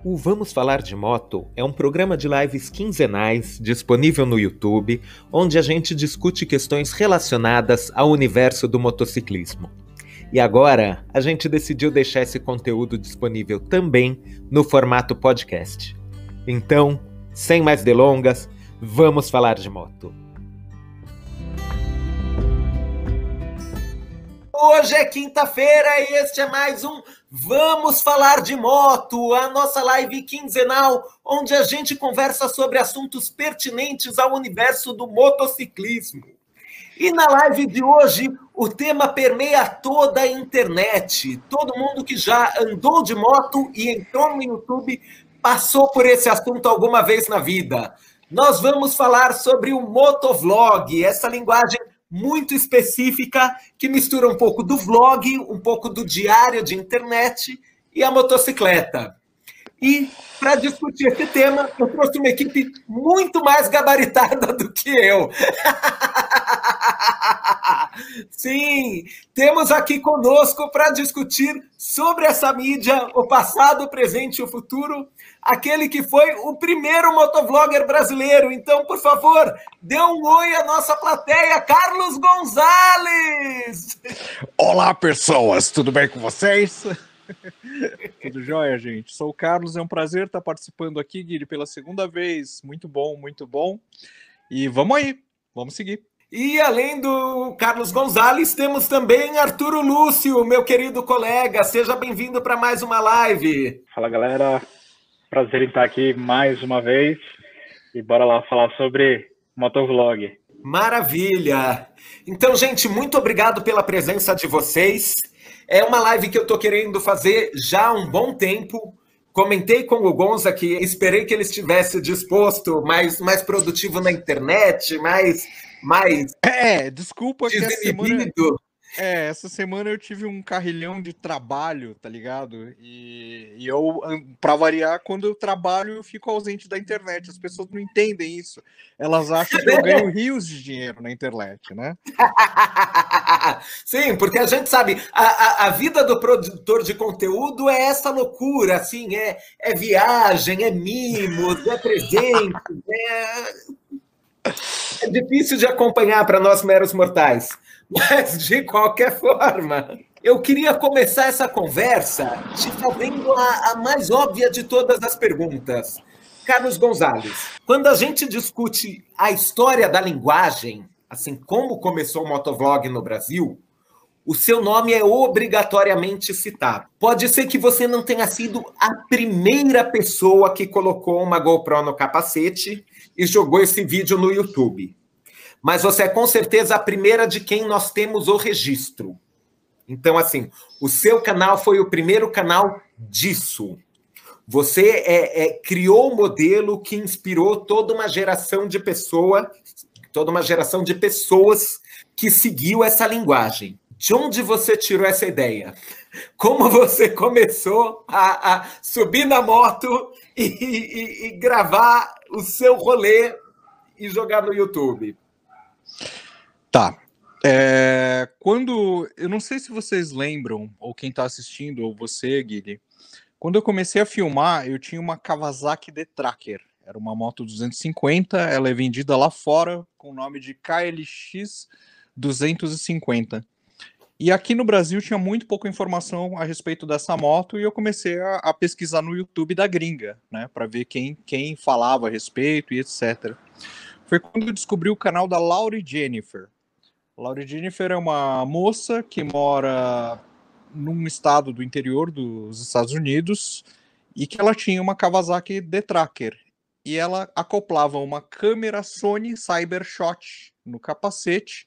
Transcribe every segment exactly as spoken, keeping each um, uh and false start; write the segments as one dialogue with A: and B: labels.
A: O Vamos Falar de Moto é um programa de lives quinzenais disponível no YouTube, onde a gente discute questões relacionadas ao universo do motociclismo. E agora, a gente decidiu deixar esse conteúdo disponível também no formato podcast. Então, sem mais delongas, vamos falar de moto. Hoje é quinta-feira e este é mais um Vamos Falar de Moto, a nossa live quinzenal, onde a gente conversa sobre assuntos pertinentes ao universo do motociclismo. E na live de hoje, o tema permeia toda a internet. Todo mundo que já andou de moto e entrou no YouTube passou por esse assunto alguma vez na vida. Nós vamos falar sobre o motovlog, essa linguagem muito específica, que mistura um pouco do vlog, um pouco do diário de internet e a motocicleta. E, para discutir esse tema, eu trouxe uma equipe muito mais gabaritada do que eu. Sim, temos aqui conosco para discutir sobre essa mídia, o passado, o presente e o futuro, aquele que foi o primeiro motovlogger brasileiro. Então, por favor, dê um oi à nossa plateia, Carlos Gonzalez!
B: Olá, pessoas, tudo bem com vocês? Tudo jóia, gente? Sou o Carlos, é um prazer estar participando aqui, Guilherme, pela segunda vez. Muito bom, muito bom. E vamos aí, vamos seguir.
A: E além do Carlos Gonzalez, temos também Arturo Lúcio, meu querido colega. Seja bem-vindo para mais uma live.
C: Fala, galera. Prazer em estar aqui mais uma vez. E bora lá falar sobre motovlog.
A: Maravilha! Então, gente, muito obrigado pela presença de vocês. É uma live que eu estou querendo fazer já há um bom tempo. Comentei com o Gonza que esperei que ele estivesse disposto, mais, mais produtivo na internet, mais... mais
B: é, desculpa que essa semana...
A: desinibido.
B: É, essa semana eu tive um carrilhão de trabalho, tá ligado? E, e eu, pra variar, quando eu trabalho, eu fico ausente da internet. As pessoas não entendem isso. Elas acham que eu ganho rios de dinheiro na internet, né?
A: Sim, porque a gente sabe, a, a, a vida do produtor de conteúdo é essa loucura, assim, é, é viagem, é mimos, é presente, é... é difícil de acompanhar para nós meros mortais. Mas, de qualquer forma, eu queria começar essa conversa te fazendo a, a mais óbvia de todas as perguntas. Carlos Gonzalez, quando a gente discute a história da linguagem, assim, como começou o motovlog no Brasil, o seu nome é obrigatoriamente citado. Pode ser que você não tenha sido a primeira pessoa que colocou uma GoPro no capacete e jogou esse vídeo no YouTube. Mas você é com certeza a primeira de quem nós temos o registro. Então, assim, o seu canal foi o primeiro canal disso. Você é, é, criou o um modelo que inspirou toda uma geração de pessoas, toda uma geração de pessoas que seguiu essa linguagem. De onde você tirou essa ideia? Como você começou a, a subir na moto e, e, e gravar o seu rolê e jogar no YouTube?
B: Tá. É, quando... Eu não sei se vocês lembram, ou quem está assistindo, ou você, Guilherme, quando eu comecei a filmar, eu tinha uma Kawasaki D-Tracker. Era uma moto duzentos e cinquenta, ela é vendida lá fora com o nome de K L X duzentos e cinquenta. E aqui no Brasil tinha muito pouca informação a respeito dessa moto e eu comecei a, a pesquisar no YouTube da gringa, né, para ver quem, quem falava a respeito e etcétera. Foi quando eu descobri o canal da Laurie Jennifer. Laurie Jennifer é uma moça que mora num estado do interior dos Estados Unidos e que ela tinha uma Kawasaki D-Tracker. E ela acoplava uma câmera Sony Cybershot no capacete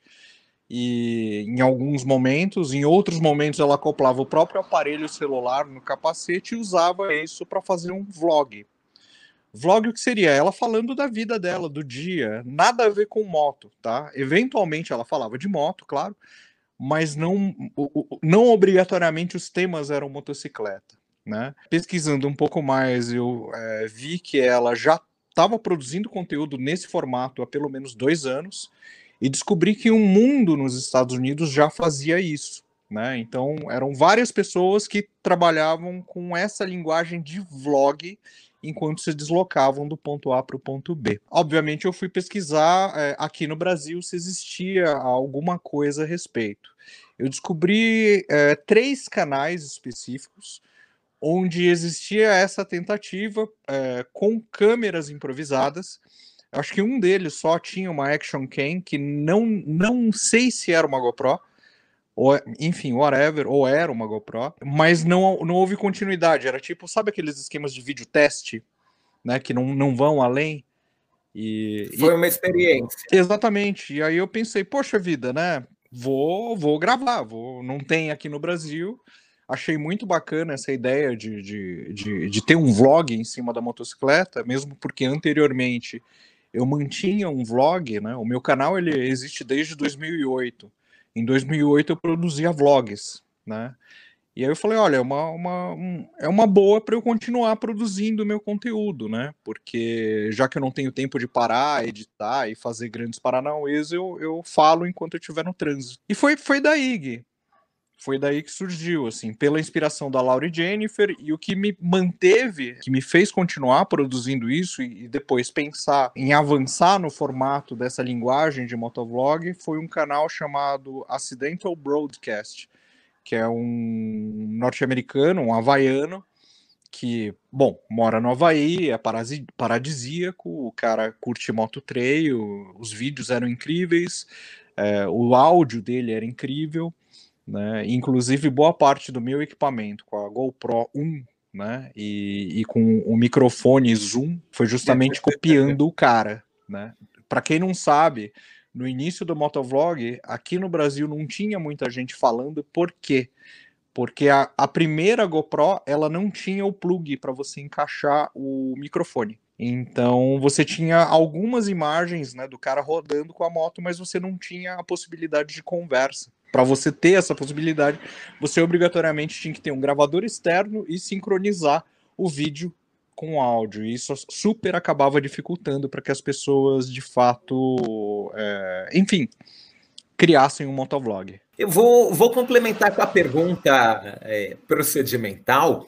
B: e em alguns momentos, em outros momentos ela acoplava o próprio aparelho celular no capacete e usava isso para fazer um vlog. Vlog o que seria? Ela falando da vida dela, do dia, nada a ver com moto, tá? Eventualmente ela falava de moto, claro, mas não, não obrigatoriamente os temas eram motocicleta, né? Pesquisando um pouco mais, eu é, vi que ela já estava produzindo conteúdo nesse formato há pelo menos dois anos e descobri que o mundo nos Estados Unidos já fazia isso, né? Então, eram várias pessoas que trabalhavam com essa linguagem de vlog enquanto se deslocavam do ponto A para o ponto B. Obviamente, eu fui pesquisar é, aqui no Brasil se existia alguma coisa a respeito. Eu descobri é, três canais específicos onde existia essa tentativa é, com câmeras improvisadas. Acho que um deles só tinha uma Action Cam, que não, não sei se era uma GoPro, ou, enfim, whatever, ou era uma GoPro, mas não, não houve continuidade. Era tipo, sabe aqueles esquemas de vídeo teste, né, que não, não vão além? E,
A: Foi
B: e,
A: uma experiência.
B: Exatamente. E aí eu pensei, poxa vida, né? Vou, vou gravar, vou, não tem aqui no Brasil. Achei muito bacana essa ideia de, de, de, de ter um vlog em cima da motocicleta, mesmo porque anteriormente eu mantinha um vlog, né? O meu canal ele existe desde dois mil e oito. Em dois mil e oito eu produzia vlogs, né? E aí eu falei, olha, é uma, uma, um, é uma boa para eu continuar produzindo o meu conteúdo, né? Porque já que eu não tenho tempo de parar, editar e fazer grandes paranauês, eu, eu falo enquanto eu estiver no trânsito. E foi, foi daí, Gui. Foi daí que surgiu, assim, pela inspiração da Laura e Jennifer, e o que me manteve, que me fez continuar produzindo isso e, e depois pensar em avançar no formato dessa linguagem de motovlog, foi um canal chamado Accidental Broadcast, que é um norte-americano, um havaiano, que, bom, mora no Havaí, é paradisíaco, o cara curte mototrail, os vídeos eram incríveis, é, o áudio dele era incrível, né? Inclusive, boa parte do meu equipamento com a GoPro um, né, e, e com o microfone Zoom foi justamente copiando o cara, né? Para quem não sabe, no início do motovlog, aqui no Brasil não tinha muita gente falando. Por quê? Porque a, a primeira GoPro, ela não tinha o plug para você encaixar o microfone. Então, você tinha algumas imagens, né, do cara rodando com a moto, mas você não tinha a possibilidade de conversa. Para você ter essa possibilidade, você obrigatoriamente tinha que ter um gravador externo e sincronizar o vídeo com o áudio. E isso super acabava dificultando para que as pessoas, de fato, é, enfim, criassem um motovlog.
A: Eu vou, vou complementar com a pergunta é, procedimental.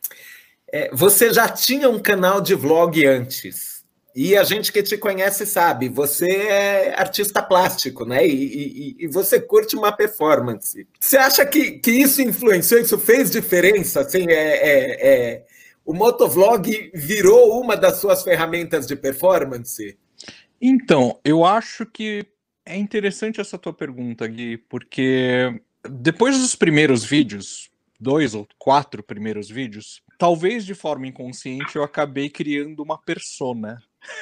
A: É, você já tinha um canal de vlog antes? E a gente que te conhece sabe, você é artista plástico, né? E, e, e você curte uma performance. Você acha que, que isso influenciou, isso fez diferença? Assim, é, é, é, o motovlog virou uma das suas ferramentas de performance?
B: Então, eu acho que é interessante essa tua pergunta, Gui, porque depois dos primeiros vídeos, dois ou quatro primeiros vídeos, talvez de forma inconsciente eu acabei criando uma persona.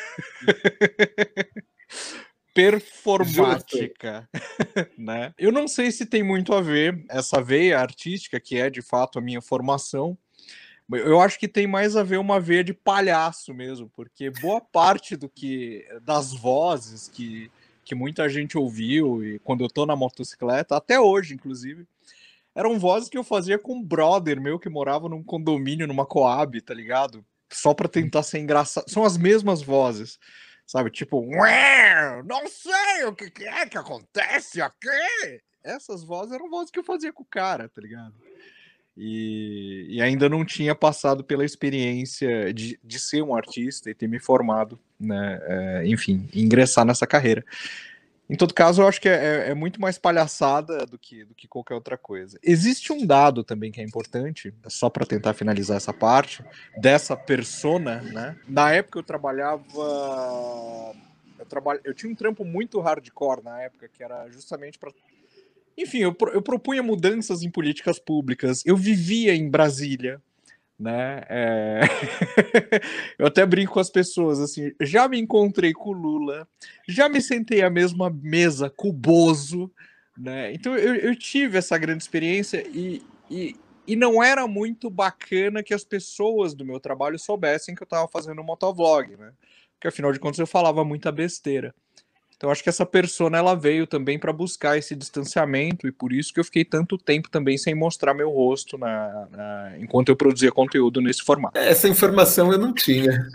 B: Performática, né? Eu não sei se tem muito a ver essa veia artística, que é de fato a minha formação. Eu acho que tem mais a ver uma veia de palhaço mesmo, porque boa parte do que das vozes que, que muita gente ouviu e quando eu tô na motocicleta, até hoje inclusive, eram vozes que eu fazia com um brother meu que morava num condomínio, numa Coab, tá ligado? Só pra tentar ser engraçado. São as mesmas vozes, sabe? Tipo, não sei o que é que acontece aqui. Essas vozes eram vozes que eu fazia com o cara, tá ligado? E, e ainda não tinha passado pela experiência de, de ser um artista e ter me formado, né? É, enfim, ingressar nessa carreira. Em todo caso, eu acho que é, é muito mais palhaçada do que, do que qualquer outra coisa. Existe um dado também que é importante, só para tentar finalizar essa parte, dessa persona, né? Na época eu trabalhava... Eu, trabalha, eu tinha um trampo muito hardcore na época, que era justamente para... Enfim, eu, eu propunha mudanças em políticas públicas. Eu vivia em Brasília, né? É... eu até brinco com as pessoas assim, já me encontrei com o Lula, já me sentei à mesma mesa com o Bozo, né? Então eu, eu tive essa grande experiência e, e, e não era muito bacana que as pessoas do meu trabalho soubessem que eu estava fazendo um motovlog, né? Porque afinal de contas eu falava muita besteira. Então acho que essa persona ela veio também para buscar esse distanciamento, e por isso que eu fiquei tanto tempo também sem mostrar meu rosto na, na, enquanto eu produzia conteúdo nesse formato.
A: Essa informação eu não tinha.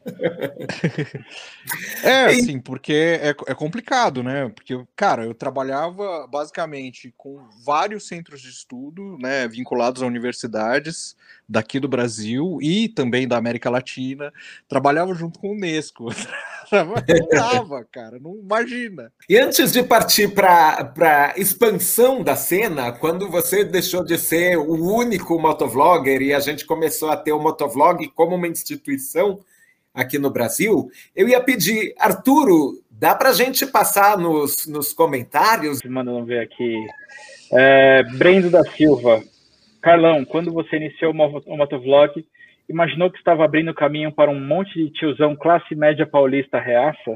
B: É, assim, porque é, é complicado, né? Porque, cara, eu trabalhava basicamente com vários centros de estudo, né, vinculados a universidades daqui do Brasil e também da América Latina. Trabalhava junto com o Unesco. Não dava, cara, não imagina.
A: E antes de partir para a expansão da cena, quando você deixou de ser o único motovlogger e a gente começou a ter o motovlog como uma instituição aqui no Brasil, eu ia pedir, Arturo, dá para a gente passar nos, nos comentários?
C: Mandando ver aqui. É, Brendo da Silva. Carlão, quando você iniciou o motovlog, imaginou que estava abrindo caminho para um monte de tiozão classe média paulista reaça?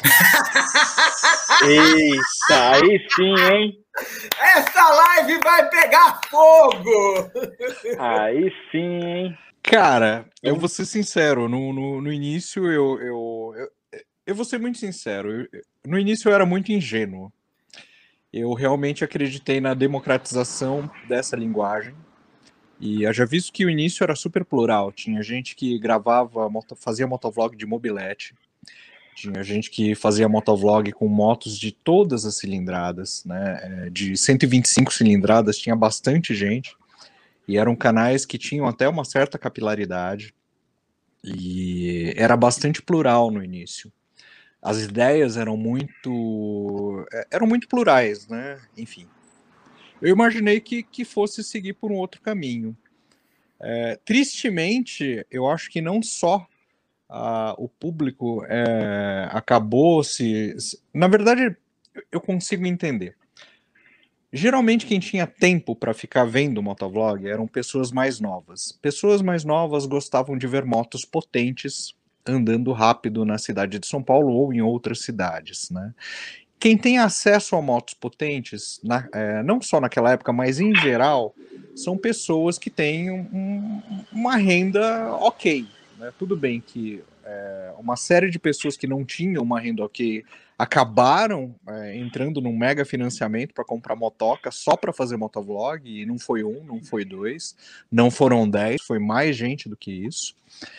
C: Eita, aí sim, hein?
A: Essa live vai pegar fogo!
C: Aí sim, hein?
B: Cara, eu vou ser sincero, no, no, no início eu, eu, eu, eu vou ser muito sincero, eu, no início eu era muito ingênuo. Eu realmente acreditei na democratização dessa linguagem. E eu já visto que o início era super plural. Tinha gente que gravava, fazia motovlog de mobilete. Tinha gente que fazia motovlog com motos de todas as cilindradas, né? De cento e vinte e cinco cilindradas, tinha bastante gente. E eram canais que tinham até uma certa capilaridade. E era bastante plural no início. As ideias eram muito... eram muito plurais, né? Enfim. Eu imaginei que, que fosse seguir por um outro caminho. É, tristemente, eu acho que não só uh, o público é, acabou se, se... Na verdade, eu consigo entender. Geralmente, quem tinha tempo para ficar vendo motovlog eram pessoas mais novas. Pessoas mais novas gostavam de ver motos potentes andando rápido na cidade de São Paulo ou em outras cidades, né? Quem tem acesso a motos potentes, na, é, não só naquela época, mas em geral, são pessoas que têm um, uma renda ok. Né? Tudo bem que é, uma série de pessoas que não tinham uma renda ok acabaram é, entrando num mega financiamento para comprar motoca só para fazer motovlog, e não foi um, não foi dois, não foram dez, foi mais gente do que isso.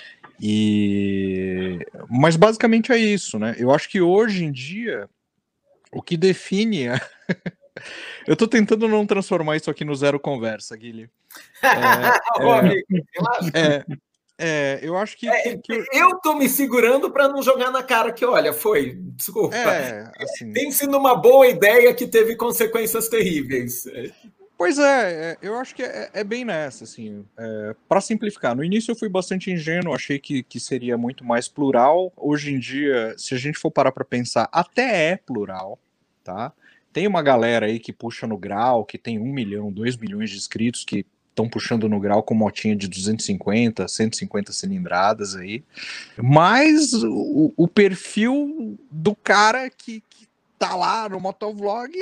B: E... Mas basicamente é isso, né? Eu acho que hoje em dia o que define... A... Eu tô tentando não transformar isso aqui no zero conversa, Guilherme. É,
A: Ô,
B: é,
A: amigo, relaxa.
B: é, é, eu acho que...
A: É,
B: que, que...
A: Eu tô me segurando para não jogar na cara que, olha, foi, desculpa.
B: É, assim...
A: Pense numa boa ideia que teve consequências terríveis.
B: Pois é, eu acho que é, é bem nessa, assim, é, para simplificar. No início eu fui bastante ingênuo, achei que, que seria muito mais plural. Hoje em dia, se a gente for parar para pensar, até é plural, tá? Tem uma galera aí que puxa no grau, que tem um milhão, dois milhões de inscritos, que estão puxando no grau com motinha de duzentos e cinquenta, cento e cinquenta cilindradas aí. Mas o, o perfil do cara que, que tá lá no motovlog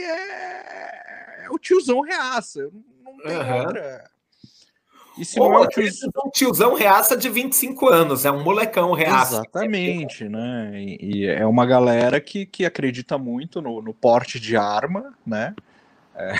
B: é, é o tiozão reaça. Não tem uhum. outra.
A: E se Pô, não é o tiozão... um tiozão reaça de vinte e cinco anos, é um molecão reaça.
B: Exatamente, né? E, e é uma galera que, que acredita muito no, no porte de arma, né? É,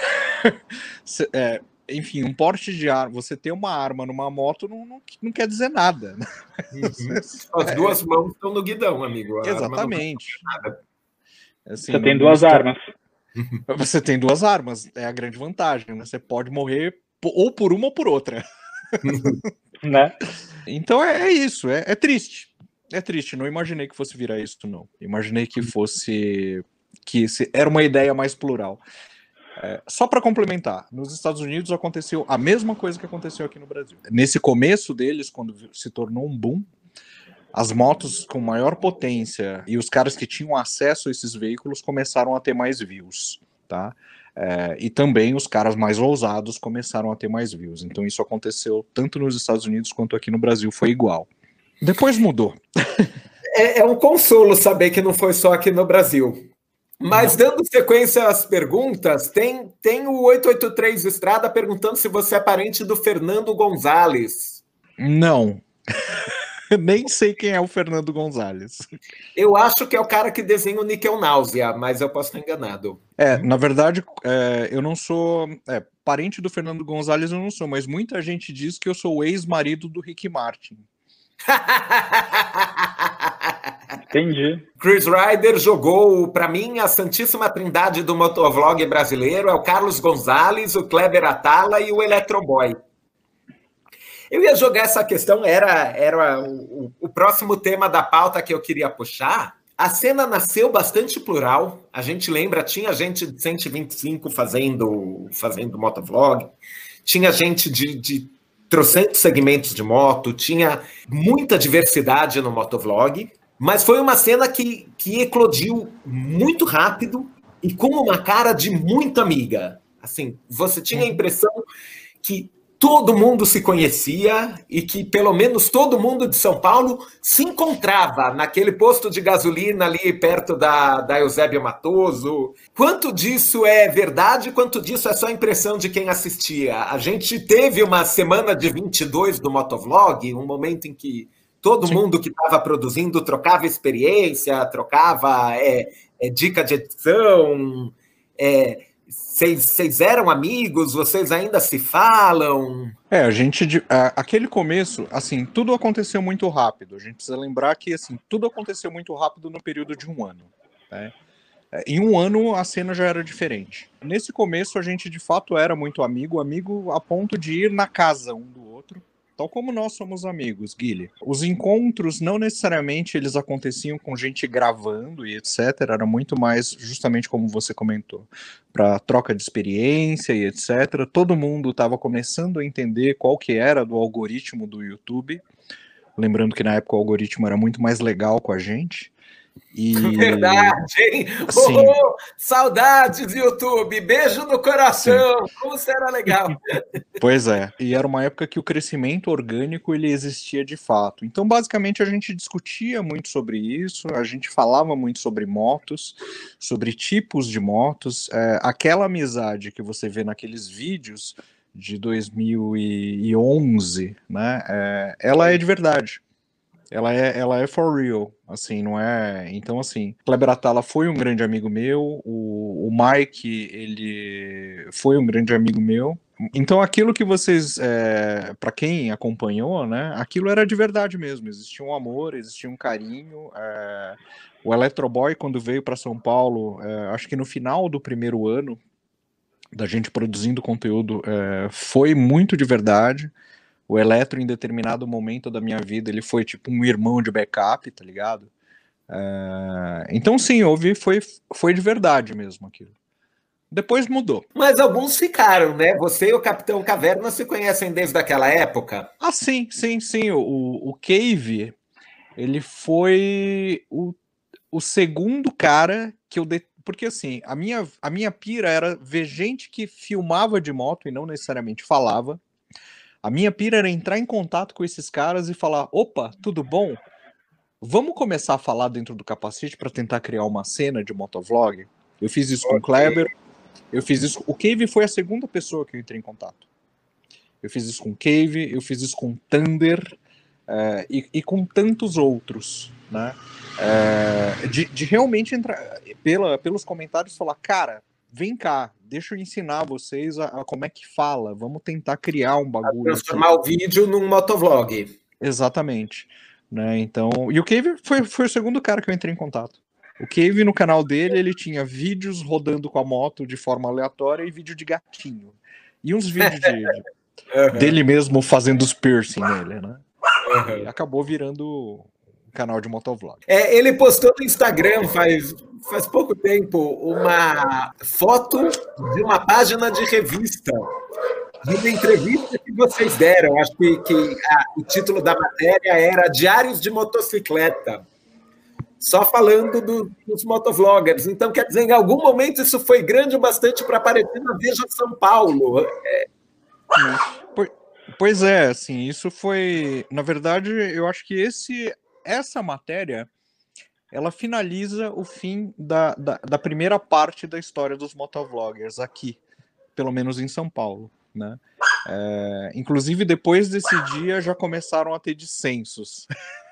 B: é, enfim, um porte de arma, você ter uma arma numa moto não, não, não quer dizer nada. Né?
A: Uhum. As duas mãos estão no guidão, amigo. A
B: Exatamente.
C: Nada.
B: Assim,
C: você tem duas está... armas.
B: Você tem duas armas, é a grande vantagem, né? Você pode morrer ou por uma ou por outra.
C: Né?
B: Então é, é isso, é, é triste. É triste, não imaginei que fosse virar isso, não. Imaginei que fosse... que se, era uma ideia mais plural. É, só para complementar, nos Estados Unidos aconteceu a mesma coisa que aconteceu aqui no Brasil. Nesse começo deles, quando se tornou um boom, as motos com maior potência e os caras que tinham acesso a esses veículos começaram a ter mais views, tá? É, e também os caras mais ousados começaram a ter mais views. Então isso aconteceu tanto nos Estados Unidos quanto aqui no Brasil, foi igual. Depois mudou.
A: É, é um consolo saber que não foi só aqui no Brasil. Mas dando sequência às perguntas, tem, tem o oito oito três Estrada perguntando se você é parente do Fernando Gonzalez.
B: Não. Nem sei quem é o Fernando Gonzalez.
A: Eu acho que é o cara que desenha o Níquel Náusea, mas eu posso estar enganado.
B: É, na verdade, é, eu não sou... É, parente do Fernando Gonzalez eu não sou, mas muita gente diz que eu sou o ex-marido do Rick Martin.
C: Entendi.
A: Chris Ryder jogou, para mim, a santíssima trindade do motovlog brasileiro, é o Carlos Gonzalez, o Kleber Atala e o Electroboy. Eu ia jogar essa questão, era, era o, o próximo tema da pauta que eu queria puxar. A cena nasceu bastante plural, a gente lembra, tinha gente de cento e vinte e cinco fazendo, fazendo motovlog, tinha gente de, de trocentos segmentos de moto, tinha muita diversidade no motovlog, mas foi uma cena que, que eclodiu muito rápido e com uma cara de muito amiga. Assim, você tinha a impressão que todo mundo se conhecia e que pelo menos todo mundo de São Paulo se encontrava naquele posto de gasolina ali perto da, da Eusébio Matoso. Quanto disso é verdade, quanto disso é só impressão de quem assistia? A gente teve uma semana de vinte e dois do motovlog, um momento em que todo Sim. mundo que estava produzindo trocava experiência, trocava é, é, dica de edição. Vocês é, eram amigos? Vocês ainda se falam?
B: É, a gente... A, aquele começo, assim, tudo aconteceu muito rápido. A gente precisa lembrar que, assim, tudo aconteceu muito rápido no período de um ano, né? Em um ano, a cena já era diferente. Nesse começo, a gente, de fato, era muito amigo, amigo a ponto de ir na casa um do outro, tal como nós somos amigos, Guilherme. Os encontros, não necessariamente eles aconteciam com gente gravando e etcétera. Era muito mais, justamente como você comentou, para troca de experiência e etcétera. Todo mundo estava começando a entender qual que era do algoritmo do YouTube. Lembrando que na época o algoritmo era muito mais legal com a gente. E...
A: Verdade, hein? Oh, saudades, YouTube! Beijo no coração! Sim. Como será legal!
B: Pois é, e era uma época que o crescimento orgânico ele existia de fato. Então, basicamente, a gente discutia muito sobre isso, a gente falava muito sobre motos, sobre tipos de motos. É, aquela amizade que você vê naqueles vídeos de dois mil e onze, né? É, ela é de verdade. Ela é, ela é for real, assim, não é... Então, assim, Kleber Atala foi um grande amigo meu, o, o Mike, ele foi um grande amigo meu. Então, aquilo que vocês, é, para quem acompanhou, né, aquilo era de verdade mesmo, existia um amor, existia um carinho. É, o Electroboy, quando veio para São Paulo, é, acho que no final do primeiro ano da gente produzindo conteúdo, é, foi muito de verdade. O Eletro, em determinado momento da minha vida, ele foi tipo um irmão de backup, tá ligado? É... Então, sim, houve, foi, foi de verdade mesmo aquilo. Depois mudou.
A: Mas alguns ficaram, né? Você e o Capitão Caverna se conhecem desde aquela época?
B: Ah, sim, sim, sim. O, o Cave, ele foi o, o segundo cara que eu... De... Porque, assim, a minha, a minha pira era ver gente que filmava de moto e não necessariamente falava. A minha pira era entrar em contato com esses caras e falar, opa, tudo bom? Vamos começar a falar dentro do capacete para tentar criar uma cena de motovlog? Eu fiz isso okay. com o Kleber, eu fiz isso... O Cave foi a segunda pessoa que eu entrei em contato. Eu fiz isso com o Cave, eu fiz isso com o Thunder é, e, e com tantos outros, né? É, de, de realmente entrar, pela, pelos comentários, falar, cara, vem cá, deixa eu ensinar vocês a, a como é que fala, vamos tentar criar um bagulho.
A: Transformar aqui. O vídeo num motovlog.
B: Exatamente. Né, então, e o Cave foi, foi o segundo cara que eu entrei em contato. O Cave, no canal dele, ele tinha vídeos rodando com a moto de forma aleatória e vídeo de gatinho. E uns vídeos de, de, uhum. dele mesmo fazendo os piercing nele, né? Uhum. E acabou virando um canal de motovlog.
A: É, ele postou no Instagram faz... faz pouco tempo, uma foto de uma página de revista, de uma entrevista que vocês deram. Acho que, que ah, o título da matéria era Diários de Motocicleta, só falando do, dos motovloggers. Então, quer dizer, em algum momento isso foi grande o bastante para aparecer na Veja São Paulo. É.
B: Pois é, assim, isso foi... Na verdade, eu acho que esse, essa matéria... ela finaliza o fim da, da, da primeira parte da história dos motovloggers aqui, pelo menos em São Paulo, né? É, inclusive, depois desse dia, já começaram a ter dissensos.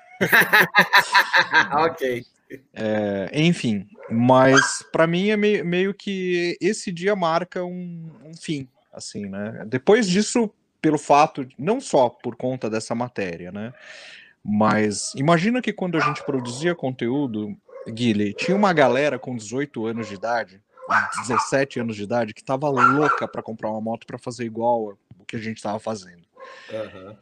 A: Ok.
B: É, enfim, mas para mim é meio, meio que esse dia marca um, um fim, assim, né? Depois disso, pelo fato, não só por conta dessa matéria, né? Mas imagina que quando a gente produzia conteúdo, Guilherme, tinha uma galera com dezoito anos de idade, dezessete anos de idade, que tava louca para comprar uma moto para fazer igual o que a gente estava fazendo.
A: Uhum.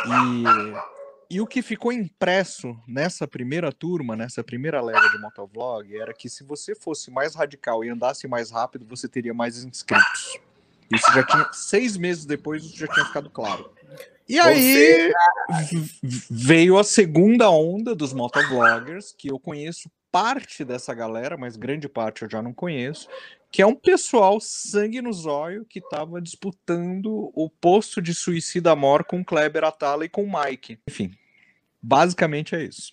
B: E, e o que ficou impresso nessa primeira turma, nessa primeira leva de motovlog, era que se você fosse mais radical e andasse mais rápido, você teria mais inscritos. Isso já tinha, seis meses depois, isso já tinha ficado claro. E aí veio a segunda onda dos motovloggers, que eu conheço parte dessa galera, mas grande parte eu já não conheço, que é um pessoal sangue no zóio que estava disputando o posto de suicida mor com Kleber Atala e com Mike. Enfim, basicamente é isso.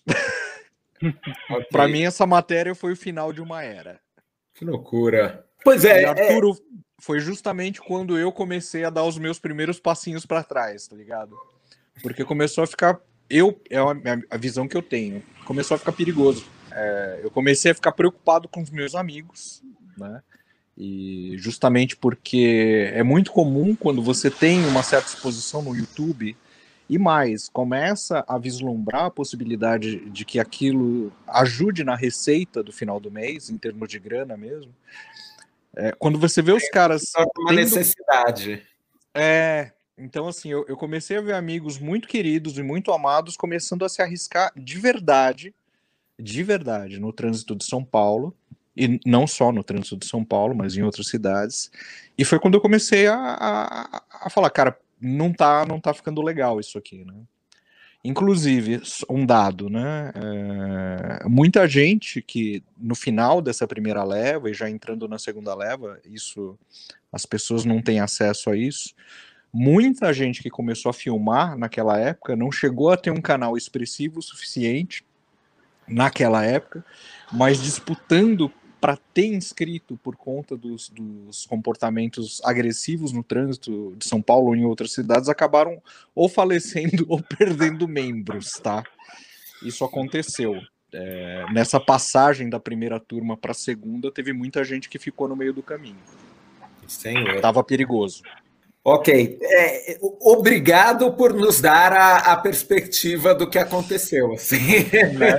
B: Okay. Para mim, essa matéria foi o final de uma era.
A: Que loucura. Pois é,
B: e Arturo, é... foi justamente quando eu comecei a dar os meus primeiros passinhos para trás, tá ligado? Porque começou a ficar, eu é a visão que eu tenho, começou a ficar perigoso. É, eu comecei a ficar preocupado com os meus amigos, né? E justamente porque é muito comum quando você tem uma certa exposição no YouTube e mais, começa a vislumbrar a possibilidade de que aquilo ajude na receita do final do mês, em termos de grana mesmo. É, quando você vê os caras...
A: É uma tendo... necessidade.
B: É... Então, assim, eu, eu comecei a ver amigos muito queridos e muito amados começando a se arriscar de verdade, de verdade, no trânsito de São Paulo, e não só no trânsito de São Paulo, mas em outras cidades. E foi quando eu comecei a, a, a falar, cara, não tá, não tá ficando legal isso aqui, né? Inclusive, um dado, né? É, muita gente que no final dessa primeira leva, e já entrando na segunda leva, isso, as pessoas não têm acesso a isso. Muita gente que começou a filmar naquela época não chegou a ter um canal expressivo o suficiente naquela época, mas disputando para ter inscrito por conta dos, dos comportamentos agressivos no trânsito de São Paulo ou em outras cidades, acabaram ou falecendo ou perdendo membros, tá? Isso aconteceu. É, nessa passagem da primeira turma para a segunda, teve muita gente que ficou no meio do caminho.
A: Senhor.
B: Tava perigoso.
A: Ok. É, obrigado por nos dar a, a perspectiva do que aconteceu. Assim.
B: Né?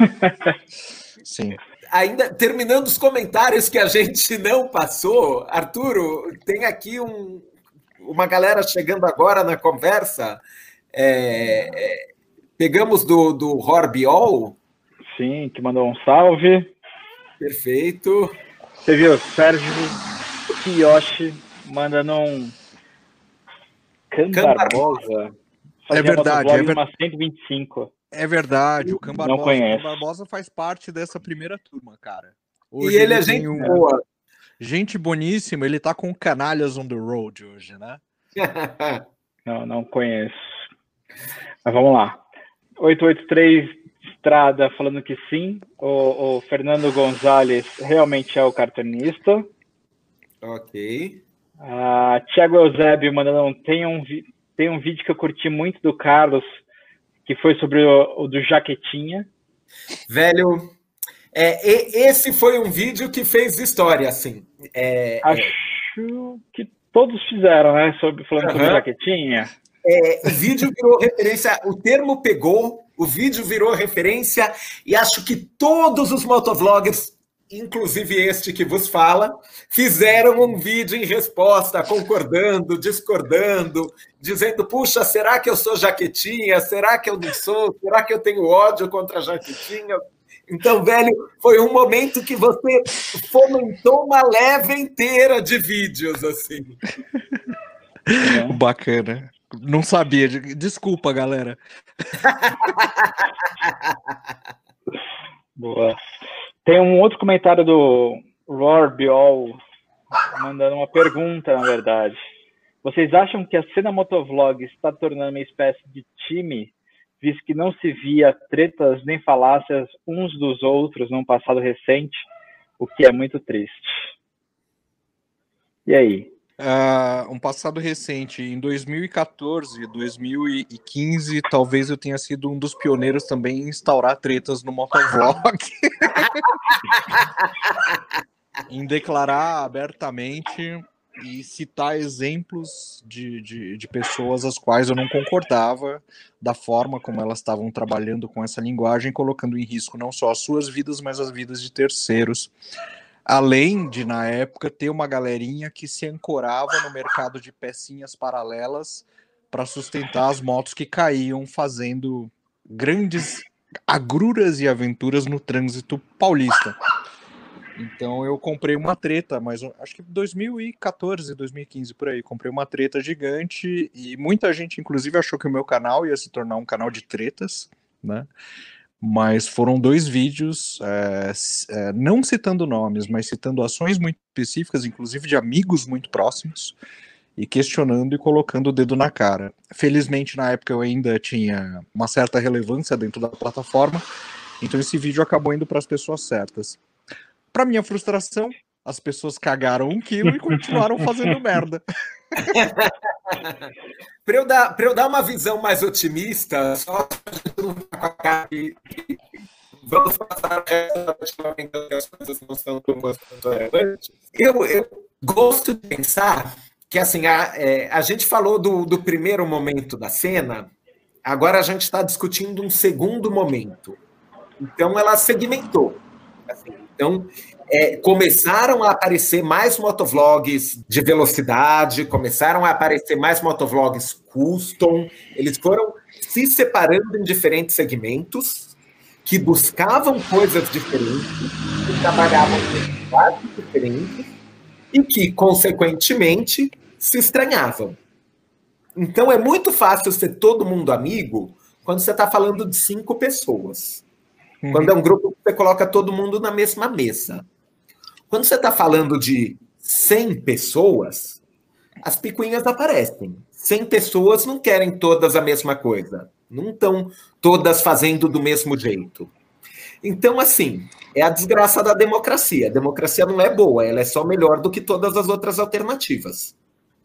B: Sim.
A: Ainda terminando os comentários que a gente não passou, Arturo, tem aqui um, uma galera chegando agora na conversa. É, é, pegamos do, do Horbiol.
C: Sim, que mandou um salve.
A: Perfeito.
C: Você viu, Sérgio Kiyoshi mandando um Cam Barbosa.
B: É verdade, é
C: verdade. cento e vinte e cinco.
B: É verdade, o Cam Barbosa,
C: Não conheço.
B: o Cam Barbosa faz parte dessa primeira turma, cara.
A: Hoje e ele, ele é gente um... boa.
B: Gente boníssima, ele tá com Canalhas on the Road hoje, né?
C: Não, não conheço. Mas vamos lá. oito oito três Estrada falando que sim. O, o Fernando Gonzalez realmente é o cartunista.
A: Ok.
C: A Thiago Eusébio mandando um, tem um tem um vídeo que eu curti muito do Carlos, que foi sobre o, o do Jaquetinha.
A: Velho, é, esse foi um vídeo que fez história, assim. É,
C: Acho
A: é...
C: que todos fizeram, né? Sobre, falando
A: uhum.
C: sobre Jaquetinha.
A: É, o vídeo virou referência, o termo pegou, o vídeo virou referência, e acho que todos os motovloggers, inclusive este que vos fala, fizeram um vídeo em resposta, concordando, discordando, dizendo, puxa, será que eu sou Jaquetinha? Será que eu não sou? Será que eu tenho ódio contra a Jaquetinha? Então, velho, foi um momento que você fomentou uma leva inteira de vídeos, assim.
B: É. Bacana. Não sabia. Desculpa, galera.
C: Boa. Tem um outro comentário do Roar Biol mandando uma pergunta, na verdade. Vocês acham que a cena motovlog está tornando uma espécie de time, visto que não se via tretas nem falácias uns dos outros num passado recente, o que é muito triste? E aí?
B: Uh, um passado recente, em dois mil e quatorze, dois mil e quinze, talvez eu tenha sido um dos pioneiros também em instaurar tretas no motovlog. Em declarar abertamente e citar exemplos de, de, de pessoas às quais eu não concordava da forma como elas estavam trabalhando com essa linguagem, colocando em risco não só as suas vidas, mas as vidas de terceiros. Além de, na época, ter uma galerinha que se ancorava no mercado de pecinhas paralelas para sustentar as motos que caíam, fazendo grandes agruras e aventuras no trânsito paulista. Então eu comprei uma treta, mas acho que dois mil e quatorze, dois mil e quinze, por aí, comprei uma treta gigante e muita gente, inclusive, achou que o meu canal ia se tornar um canal de tretas, né? Mas foram dois vídeos, é, é, não citando nomes, mas citando ações muito específicas, inclusive de amigos muito próximos, e questionando e colocando o dedo na cara. Felizmente, na época, eu ainda tinha uma certa relevância dentro da plataforma, então esse vídeo acabou indo para as pessoas certas. Para minha frustração, as pessoas cagaram um quilo e continuaram fazendo merda.
A: Para eu, dar, eu dar uma visão mais otimista, só vamos passar que as coisas não são como antes. Eu, eu gosto de pensar que assim, a, é, a gente falou do, do primeiro momento da cena, agora a gente está discutindo um segundo momento. Então, ela segmentou. Assim, então, é, começaram a aparecer mais motovlogs de velocidade, começaram a aparecer mais motovlogs custom, eles foram se separando em diferentes segmentos, que buscavam coisas diferentes, que trabalhavam com quadros diferentes, e que, consequentemente, se estranhavam. Então, é muito fácil ser todo mundo amigo quando você está falando de cinco pessoas. Uhum. Quando é um grupo que você coloca todo mundo na mesma mesa. Quando você está falando de cem pessoas, as picuinhas aparecem. cem pessoas não querem todas a mesma coisa. Não estão todas fazendo do mesmo jeito. Então, assim, é a desgraça da democracia. A democracia não é boa, ela é só melhor do que todas as outras alternativas.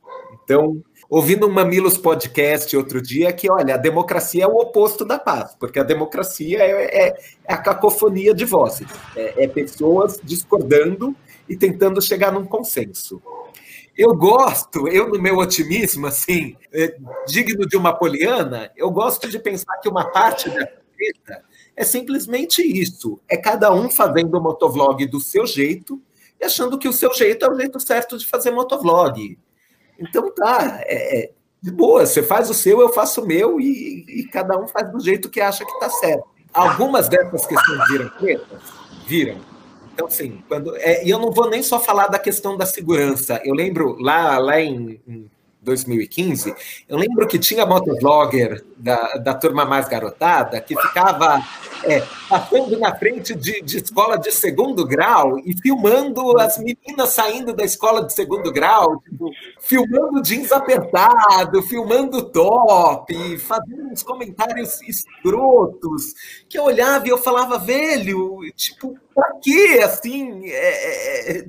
A: Então, ouvindo um Mamilos Podcast outro dia, que, olha, a democracia é o oposto da paz, porque a democracia é, é, é a cacofonia de vozes, é, é pessoas discordando e tentando chegar num consenso. Eu gosto, eu no meu otimismo, assim, é, digno de uma poliana, eu gosto de pensar que uma parte da treta é simplesmente isso, é cada um fazendo o motovlog do seu jeito e achando que o seu jeito é o jeito certo de fazer motovlog. Então tá, é, é de boa, você faz o seu, eu faço o meu e, e cada um faz do jeito que acha que tá certo. Algumas dessas questões viram tretas? Viram. Então, assim, quando, é, e eu não vou nem só falar da questão da segurança. Eu lembro, lá, lá em, em dois mil e quinze, eu lembro que tinha motovlogger da, da turma mais garotada que ficava é, passando na frente de, de escola de segundo grau e filmando as meninas saindo da escola de segundo grau, tipo, filmando jeans apertado, filmando top, fazendo uns comentários escrotos, que eu olhava e eu falava, velho, tipo, pra quê? Assim, é, é,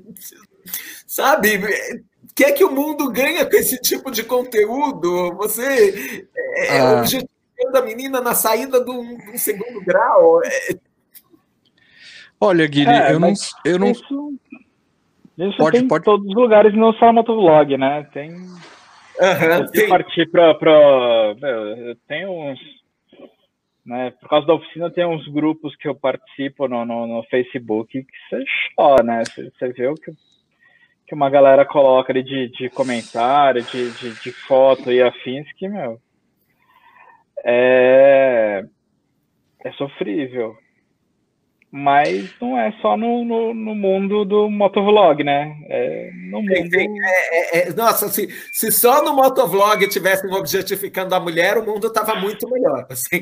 A: sabe? O que é que o mundo ganha com esse tipo de conteúdo? Você é ah. objetificando a menina na saída do, do segundo grau. É...
B: Olha, Guilherme, é, eu não... Eu não...
C: Isso, isso pode, tem pode... em todos os lugares, não só no motovlog, né? Tem... Uhum, se partir para... Pra... Eu tenho uns... Né, por causa da oficina, tem uns grupos que eu participo no, no, no Facebook que você chora, né? Você, você vê o que... que uma galera coloca ali de, de comentário, de, de, de foto e afins, que, meu, é, é sofrível. Mas não é só no, no, no mundo do motovlog, né? É no mundo...
A: É, é, é, nossa, se, se só no motovlog tivessem objetificando a mulher, o mundo estava muito melhor. Assim.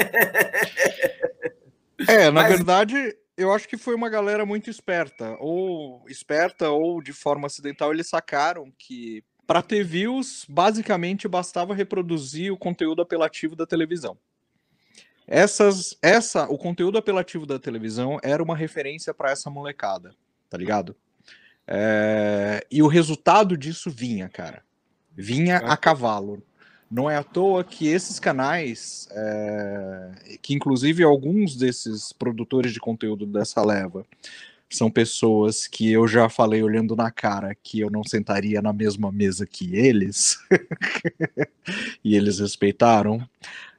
B: É, na Mas... verdade... Eu acho que foi uma galera muito esperta, ou esperta ou de forma acidental eles sacaram que para ter views, basicamente bastava reproduzir o conteúdo apelativo da televisão. Essas, essa, o conteúdo apelativo da televisão era uma referência para essa molecada, tá ligado? É, e o resultado disso vinha, cara. Vinha a cavalo. Não é à toa que esses canais, é, que inclusive alguns desses produtores de conteúdo dessa leva, são pessoas que eu já falei olhando na cara que eu não sentaria na mesma mesa que eles, e eles respeitaram.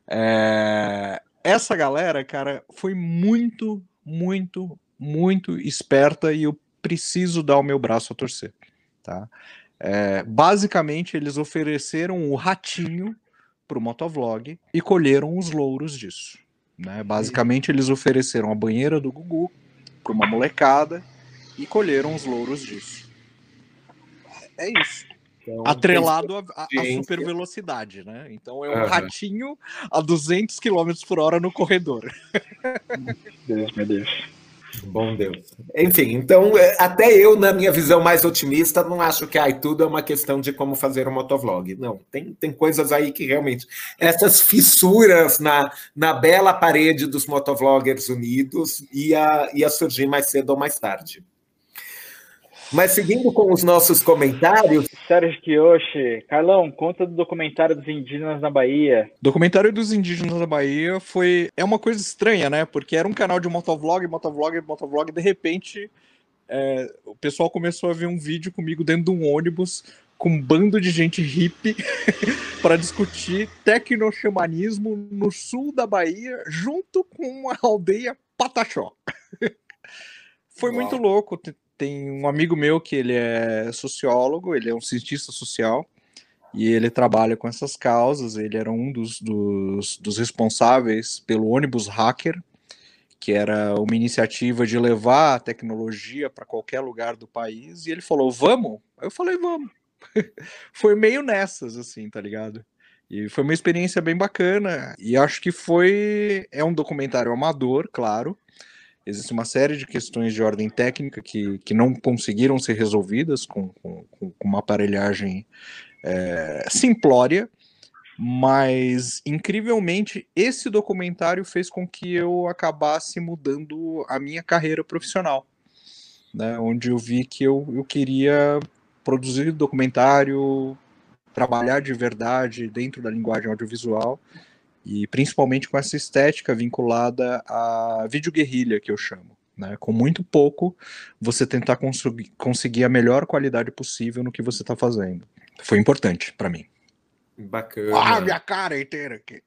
B: É, essa galera, cara, foi muito, muito, muito esperta e eu preciso dar o meu braço a torcer, tá? É, basicamente, eles ofereceram o ratinho para o motovlog e colheram os louros disso, né? Basicamente, eles ofereceram a banheira do Gugu para uma molecada e colheram os louros disso. É isso. Então, atrelado à super velocidade, né? Então é um uhum. ratinho a duzentos quilômetros por hora no corredor.
C: Deus, meu Deus.
A: Bom Deus. Enfim, então, até eu, na minha visão mais otimista, não acho que ai, tudo é uma questão de como fazer um motovlog. Não, tem, tem coisas aí que realmente... Essas fissuras na, na bela parede dos motovloggers unidos ia, ia surgir mais cedo ou mais tarde. Mas seguindo com os nossos comentários...
C: Sérgio Kiyoshi, Carlão, conta do documentário dos indígenas na Bahia.
B: O documentário dos indígenas na Bahia foi... É uma coisa estranha, né? Porque era um canal de motovlog, motovlog, motovlog, e de repente é, o pessoal começou a ver um vídeo comigo dentro de um ônibus com um bando de gente hippie para discutir tecnoxamanismo no sul da Bahia junto com a aldeia Pataxó. Foi Uau. muito louco. Tem um amigo meu que ele é sociólogo, ele é um cientista social, e ele trabalha com essas causas. Ele era um dos, dos, dos responsáveis pelo ônibus hacker, que era uma iniciativa de levar a tecnologia para qualquer lugar do país, e ele falou, vamos? Eu falei, vamos. Foi meio nessas, assim, tá ligado? E foi uma experiência bem bacana, e acho que foi... É um documentário amador, claro. Existe uma série de questões de ordem técnica que, que não conseguiram ser resolvidas com, com, com uma aparelhagem é, simplória, mas, incrivelmente, esse documentário fez com que eu acabasse mudando a minha carreira profissional, né, onde eu vi que eu, eu queria produzir documentário, trabalhar de verdade dentro da linguagem audiovisual, e principalmente com essa estética vinculada à videoguerrilha, que eu chamo, né? Com muito pouco, você tentar cons conseguir a melhor qualidade possível no que você está fazendo. Foi importante para mim.
A: Bacana.
B: Ah, minha cara inteira aqui.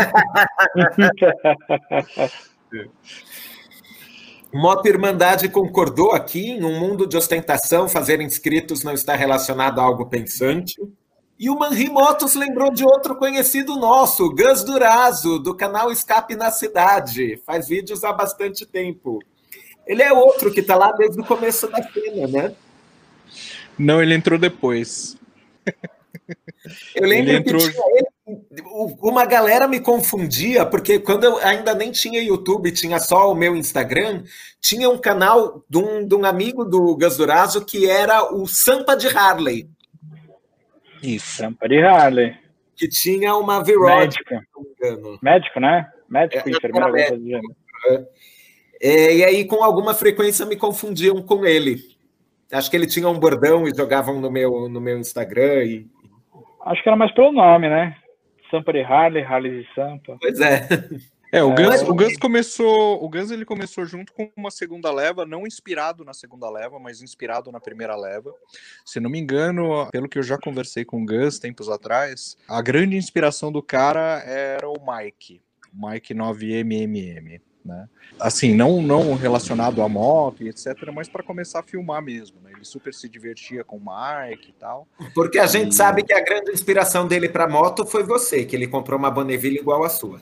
A: Moto Irmandade concordou aqui, em um mundo de ostentação, fazer inscritos não está relacionado a algo pensante. E o Manri Motos lembrou de outro conhecido nosso, Gus Durazo, do canal Escape na Cidade. Faz vídeos há bastante tempo. Ele é outro que está lá desde o começo da cena, né?
B: Não, ele entrou depois.
A: Eu lembro ele entrou... que tinha ele, uma galera me confundia, porque quando eu ainda nem tinha YouTube, tinha só o meu Instagram, tinha um canal de um, de um amigo do Gus Durazo que era o Sampa de Harley.
C: Isso. Sampa de Harley.
A: Que tinha uma V-Rod.
C: Médico. Médico, né? Médico,
A: é,
C: enfermeira.
A: Médico. É, e aí, com alguma frequência, me confundiam com ele. Acho que ele tinha um bordão e jogavam no meu, no meu Instagram. E...
C: Acho que era mais pelo nome, né? Sampa de Harley, Harley de Sampa.
A: Pois é.
B: É, o Gus, o Gus começou, o Gus ele começou junto com uma segunda leva, não inspirado na segunda leva, mas inspirado na primeira leva. Se não me engano, pelo que eu já conversei com o Gus tempos atrás, a grande inspiração do cara era o Mike, o Mike nove M M M, né? Assim, não, não relacionado à moto e etcétera, mas para começar a filmar mesmo, né? Ele super se divertia com o Mike e tal.
A: Porque a gente e... sabe que a grande inspiração dele para moto foi você, que ele comprou uma Bonneville igual a sua.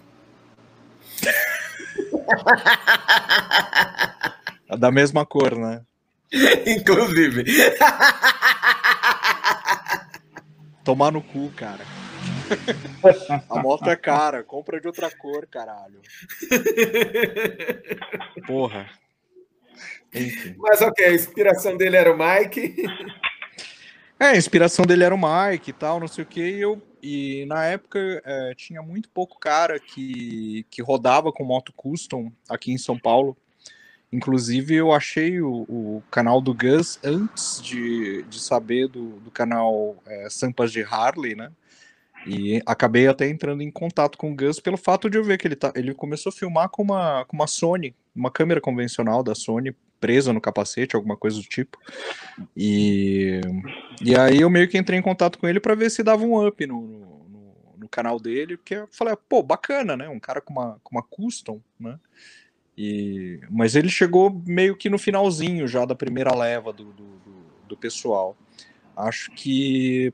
B: Da mesma cor, né?
A: Inclusive.
B: Tomar no cu, cara. A moto é cara, compra de outra cor, caralho. Porra. Enfim.
A: Mas ok, a inspiração dele era o Mike.
B: É, a inspiração dele era o Mike e tal, não sei o que, e eu E na época é, tinha muito pouco cara que, que rodava com moto custom aqui em São Paulo. Inclusive, eu achei o, o canal do Gus antes de, de saber do, do canal é, Sampas de Harley, né? E acabei até entrando em contato com o Gus pelo fato de eu ver que ele, tá, ele começou a filmar com uma, com uma Sony, uma câmera convencional da Sony, presa no capacete, alguma coisa do tipo. E, e aí eu meio que entrei em contato com ele para ver se dava um up no, no, no canal dele, porque eu falei, pô, bacana, né? Um cara com uma, com uma custom, né? E, mas ele chegou meio que no finalzinho já da primeira leva do, do, do, do pessoal. Acho que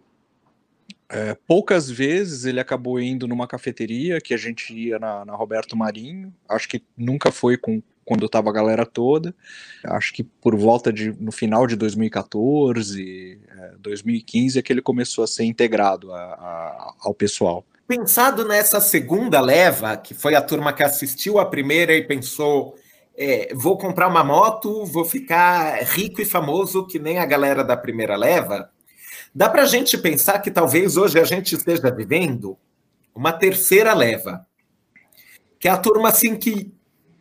B: É, poucas vezes ele acabou indo numa cafeteria que a gente ia na, na Roberto Marinho. Acho que nunca foi com, quando estava a galera toda. Acho que por volta de no final de dois mil e quatorze, é, dois mil e quinze é que ele começou a ser integrado a, a, ao pessoal.
A: Pensado nessa segunda leva, que foi a turma que assistiu a primeira e pensou, é, vou comprar uma moto, vou ficar rico e famoso que nem a galera da primeira leva. Dá para a gente pensar que talvez hoje a gente esteja vivendo uma terceira leva, que é a turma assim que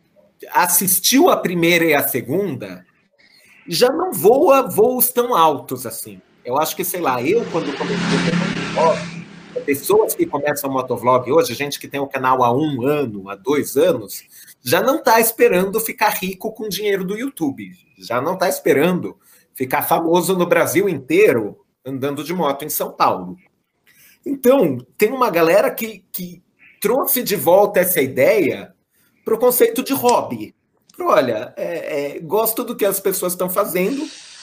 A: assistiu a primeira e a segunda já não voa voos tão altos assim. Eu acho que, sei lá, eu quando comecei a motovlog, pessoas que começam motovlog hoje, gente que tem o canal há um ano, há dois anos, já não está esperando ficar rico com dinheiro do YouTube, já não está esperando ficar famoso no Brasil inteiro andando de moto em São Paulo. Então, tem uma galera que, que trouxe de volta essa ideia para o conceito de hobby. Olha, é, é, gosto do que as pessoas estão fazendo,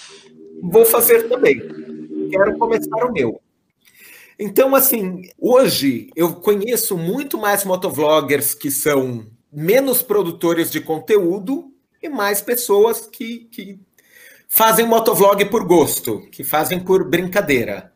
A: vou fazer também. Quero começar o meu. Então, assim, hoje eu conheço muito mais motovloggers que são menos produtores de conteúdo e mais pessoas que... que fazem motovlog por gosto, que fazem por brincadeira.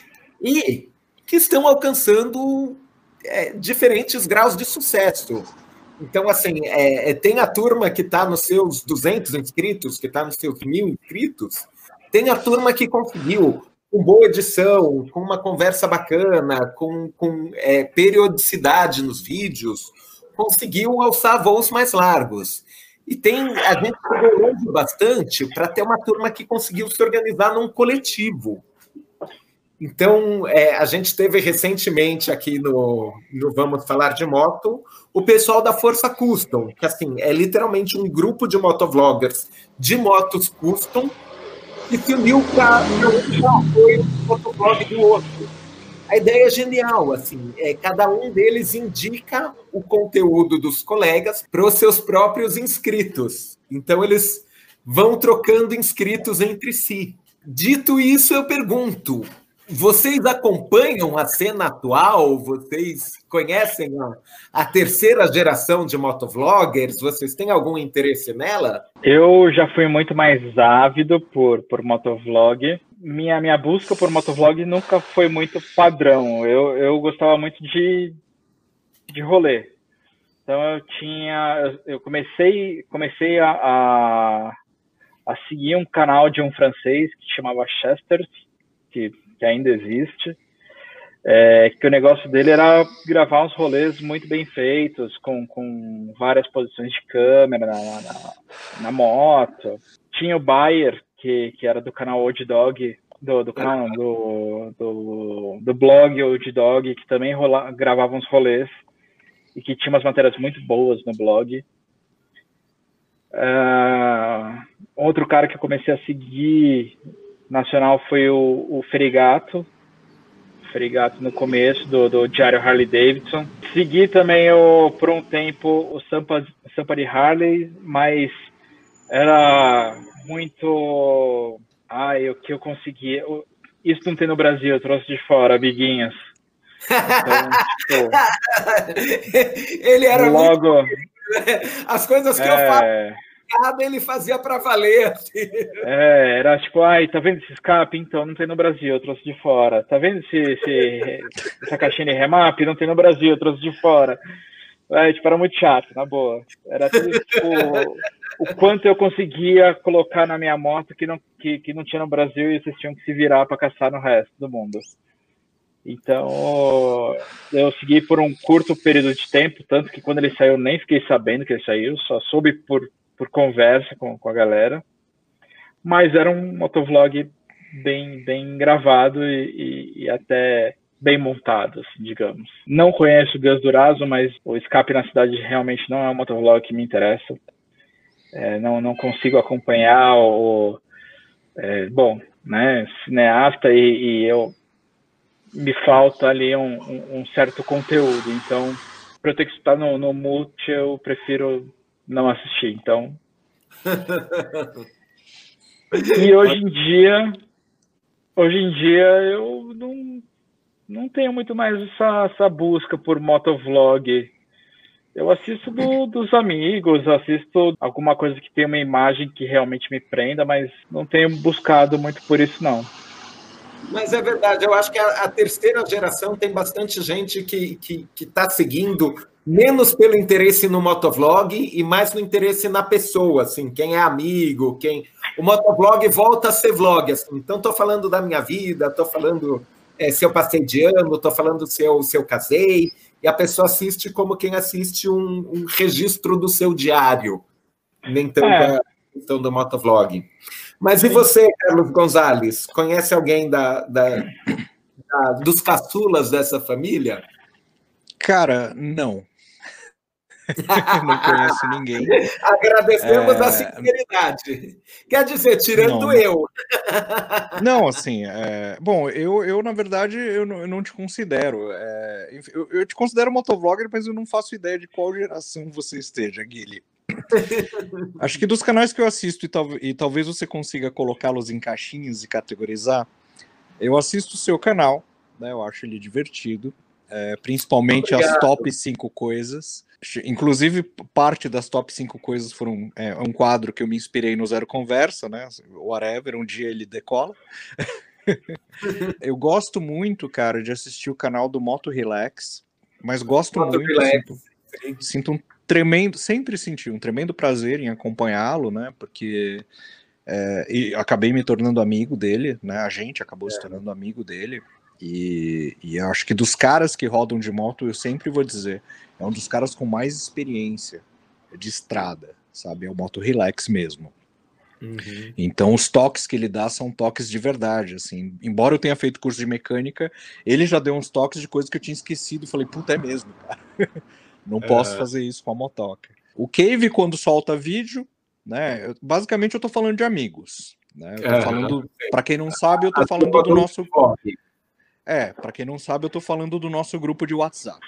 A: E que estão alcançando é, diferentes graus de sucesso. Então, assim, é, tem a turma que está nos seus duzentos inscritos, que está nos seus mil inscritos, tem a turma que conseguiu, com boa edição, com uma conversa bacana, com, com é, periodicidade nos vídeos, conseguiu alçar voos mais largos. E tem, a gente chegou longe bastante para ter uma turma que conseguiu se organizar num coletivo. Então, é, a gente teve recentemente aqui no, no Vamos Falar de Moto, o pessoal da Força Custom, que assim, é literalmente um grupo de motovloggers de motos custom que se uniu para um apoio do motovlog do outro. A ideia é genial, assim, é, cada um deles indica o conteúdo dos colegas para os seus próprios inscritos. Então, eles vão trocando inscritos entre si. Dito isso, eu pergunto, vocês acompanham a cena atual? Vocês conhecem a, a terceira geração de motovloggers? Vocês têm algum interesse nela?
C: Eu já fui muito mais ávido por, por motovlog. Minha, minha busca por motovlog nunca foi muito padrão. Eu, eu gostava muito de, de rolê. Então eu tinha. Eu comecei, comecei a, a, a seguir um canal de um francês que se chamava Chester, que, que ainda existe. É, que o negócio dele era gravar uns rolês muito bem feitos, com, com várias posições de câmera na, na, na moto. Tinha o Bayer, que, que era do canal Old Dog, do, do canal não, do, do, do blog Old Dog, que também rola, gravava uns rolês e que tinha umas matérias muito boas no blog. Uh, outro cara que eu comecei a seguir nacional foi o, o Ferigato, Ferigato no começo do, do Diário Harley Davidson. Segui também o, por um tempo o Sampa, Sampa de Harley, mas era muito... Ai, o que eu consegui... Isso não tem no Brasil, eu trouxe de fora, amiguinhos. Então, tipo,
A: ele era
C: logo...
A: muito... As coisas que é... eu faço, ele fazia para valer. Assim.
C: É, era tipo, ai, tá vendo esse escape? Então, não tem no Brasil, eu trouxe de fora. Tá vendo esse, esse, essa caixinha de remap? Não tem no Brasil, eu trouxe de fora. É, tipo, era muito chato, na boa. Era tudo, tipo, o quanto eu conseguia colocar na minha moto que não, que, que não tinha no Brasil e vocês tinham que se virar para caçar no resto do mundo. Então, eu segui por um curto período de tempo, tanto que quando ele saiu, nem fiquei sabendo que ele saiu, só soube por, por conversa com, com a galera, mas era um motovlog bem, bem gravado e, e, e até bem montado, assim, digamos. Não conheço o Gus Durazo, mas o Escape na Cidade realmente não é um motovlog que me interessa. É, não, não consigo acompanhar o... É, bom, né, cineasta e, e eu... me falta ali um, um, um certo conteúdo. Então, para eu ter que estar no, no multi, eu prefiro não assistir. Então... E hoje em dia... Hoje em dia, eu não... não tenho muito mais essa, essa busca por motovlog. Eu assisto do, dos amigos, assisto alguma coisa que tenha uma imagem que realmente me prenda, mas não tenho buscado muito por isso, não.
A: Mas é verdade, eu acho que a, a terceira geração tem bastante gente que que que está seguindo, menos pelo interesse no motovlog e mais no interesse na pessoa, assim, quem é amigo, quem... O motovlog volta a ser vlog, assim. Então estou falando da minha vida, estou falando é, se eu passei de ano, estou falando se eu, se eu casei, e a pessoa assiste como quem assiste um, um registro do seu diário, nem tanto é. a questão do motovlog. Mas e você, Carlos Gonzalez? Conhece alguém da, da, da, dos caçulas dessa família?
B: Cara, não. Não conheço ninguém.
A: Agradecemos é... a sinceridade. Quer dizer, tirando não, eu.
B: Não, assim, é... bom, eu, eu, na verdade, eu não, eu não te considero. É... Eu, eu te considero motovlogger, mas eu não faço ideia de qual geração você esteja, Guilherme. Acho que dos canais que eu assisto, e, tal, e talvez você consiga colocá-los em caixinhas e categorizar, eu assisto o seu canal, né? Eu acho ele divertido, é, principalmente Obrigado. As top cinco coisas. Inclusive, parte das top cinco coisas foram é, um quadro que eu me inspirei no Zero Conversa, né? Whatever, um dia ele decola. Eu gosto muito, cara, de assistir o canal do Moto Relax, mas gosto Moto muito, Relax. Sinto, sinto um tremendo, sempre senti um tremendo prazer em acompanhá-lo, né? Porque é, e acabei me tornando amigo dele, né? A gente acabou é. se tornando amigo dele. E, e acho que dos caras que rodam de moto, eu sempre vou dizer, é um dos caras com mais experiência de estrada, sabe? É o Moto Relax mesmo. Uhum. Então os toques que ele dá são toques de verdade, assim. Embora eu tenha feito curso de mecânica, ele já deu uns toques de coisas que eu tinha esquecido. Falei, puta, é mesmo, cara. Não posso uhum. fazer isso com a motoca. O Cave, quando solta vídeo, né? Eu, basicamente eu tô falando de amigos, né? Eu tô uhum. falando, para quem não sabe, eu tô falando do nosso... É, para quem não sabe, eu tô falando do nosso grupo de WhatsApp.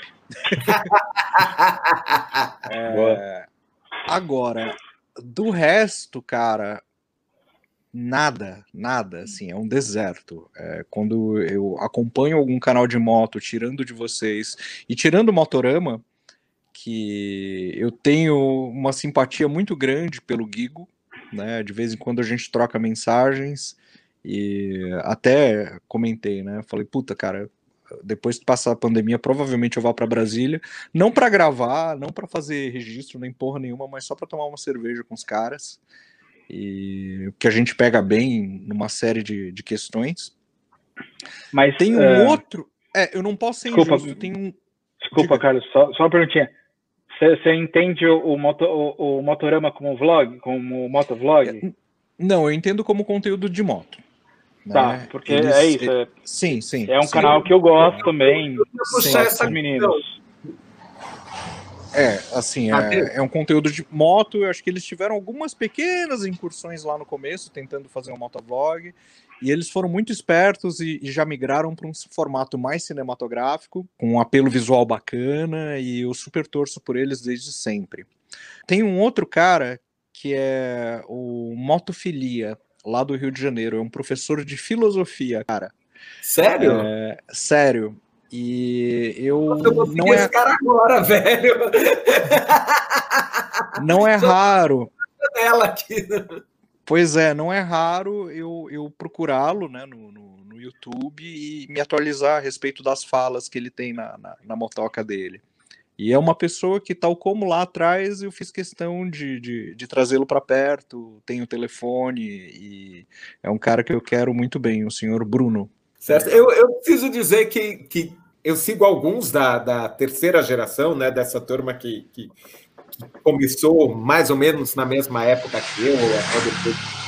B: é, agora, do resto, cara, nada, nada, assim, é um deserto. É, quando eu acompanho algum canal de moto, tirando de vocês, e tirando o Motorama, que eu tenho uma simpatia muito grande pelo Guigo, né, de vez em quando a gente troca mensagens, e até comentei, né? Falei, puta, cara, depois de passar a pandemia, provavelmente eu vou para Brasília, não para gravar, não para fazer registro, nem porra nenhuma, mas só para tomar uma cerveja com os caras, e que a gente pega bem numa série de, de questões. Mas tem um uh... outro. É, eu não posso ser
C: desculpa,
B: injusto. Tem um...
C: Desculpa, Carlos, só, só uma perguntinha. Você entende o, o, moto, o, o Motorama como vlog, como motovlog?
B: É, não, eu entendo como conteúdo de moto.
C: Tá, né? Porque Eles, é isso. É,
B: sim, sim.
C: É um
B: sim.
C: canal que eu gosto também.
A: Puxar essa meninos.
B: É, assim, é, é um conteúdo de moto. Eu acho que eles tiveram algumas pequenas incursões lá no começo, tentando fazer um motovlog. E eles foram muito espertos e, e já migraram para um formato mais cinematográfico, com um apelo visual bacana, e eu super torço por eles desde sempre. Tem um outro cara que é o Motofilia, lá do Rio de Janeiro, é um professor de filosofia, cara.
A: Sério?
B: É, sério. E eu...
A: eu vou
B: não é
A: esse cara agora, velho.
B: Não é raro.
A: Dela aqui.
B: Pois é, não é raro eu, eu procurá-lo, né, no, no, no YouTube e me atualizar a respeito das falas que ele tem na, na, na motoca dele. E é uma pessoa que, tal como lá atrás, eu fiz questão de, de, de trazê-lo para perto, tem o telefone, e é um cara que eu quero muito bem, o senhor Bruno.
A: Certo. Eu, eu preciso dizer que, que eu sigo alguns da, da terceira geração, né, dessa turma que, que, que começou mais ou menos na mesma época que eu, ou até depois.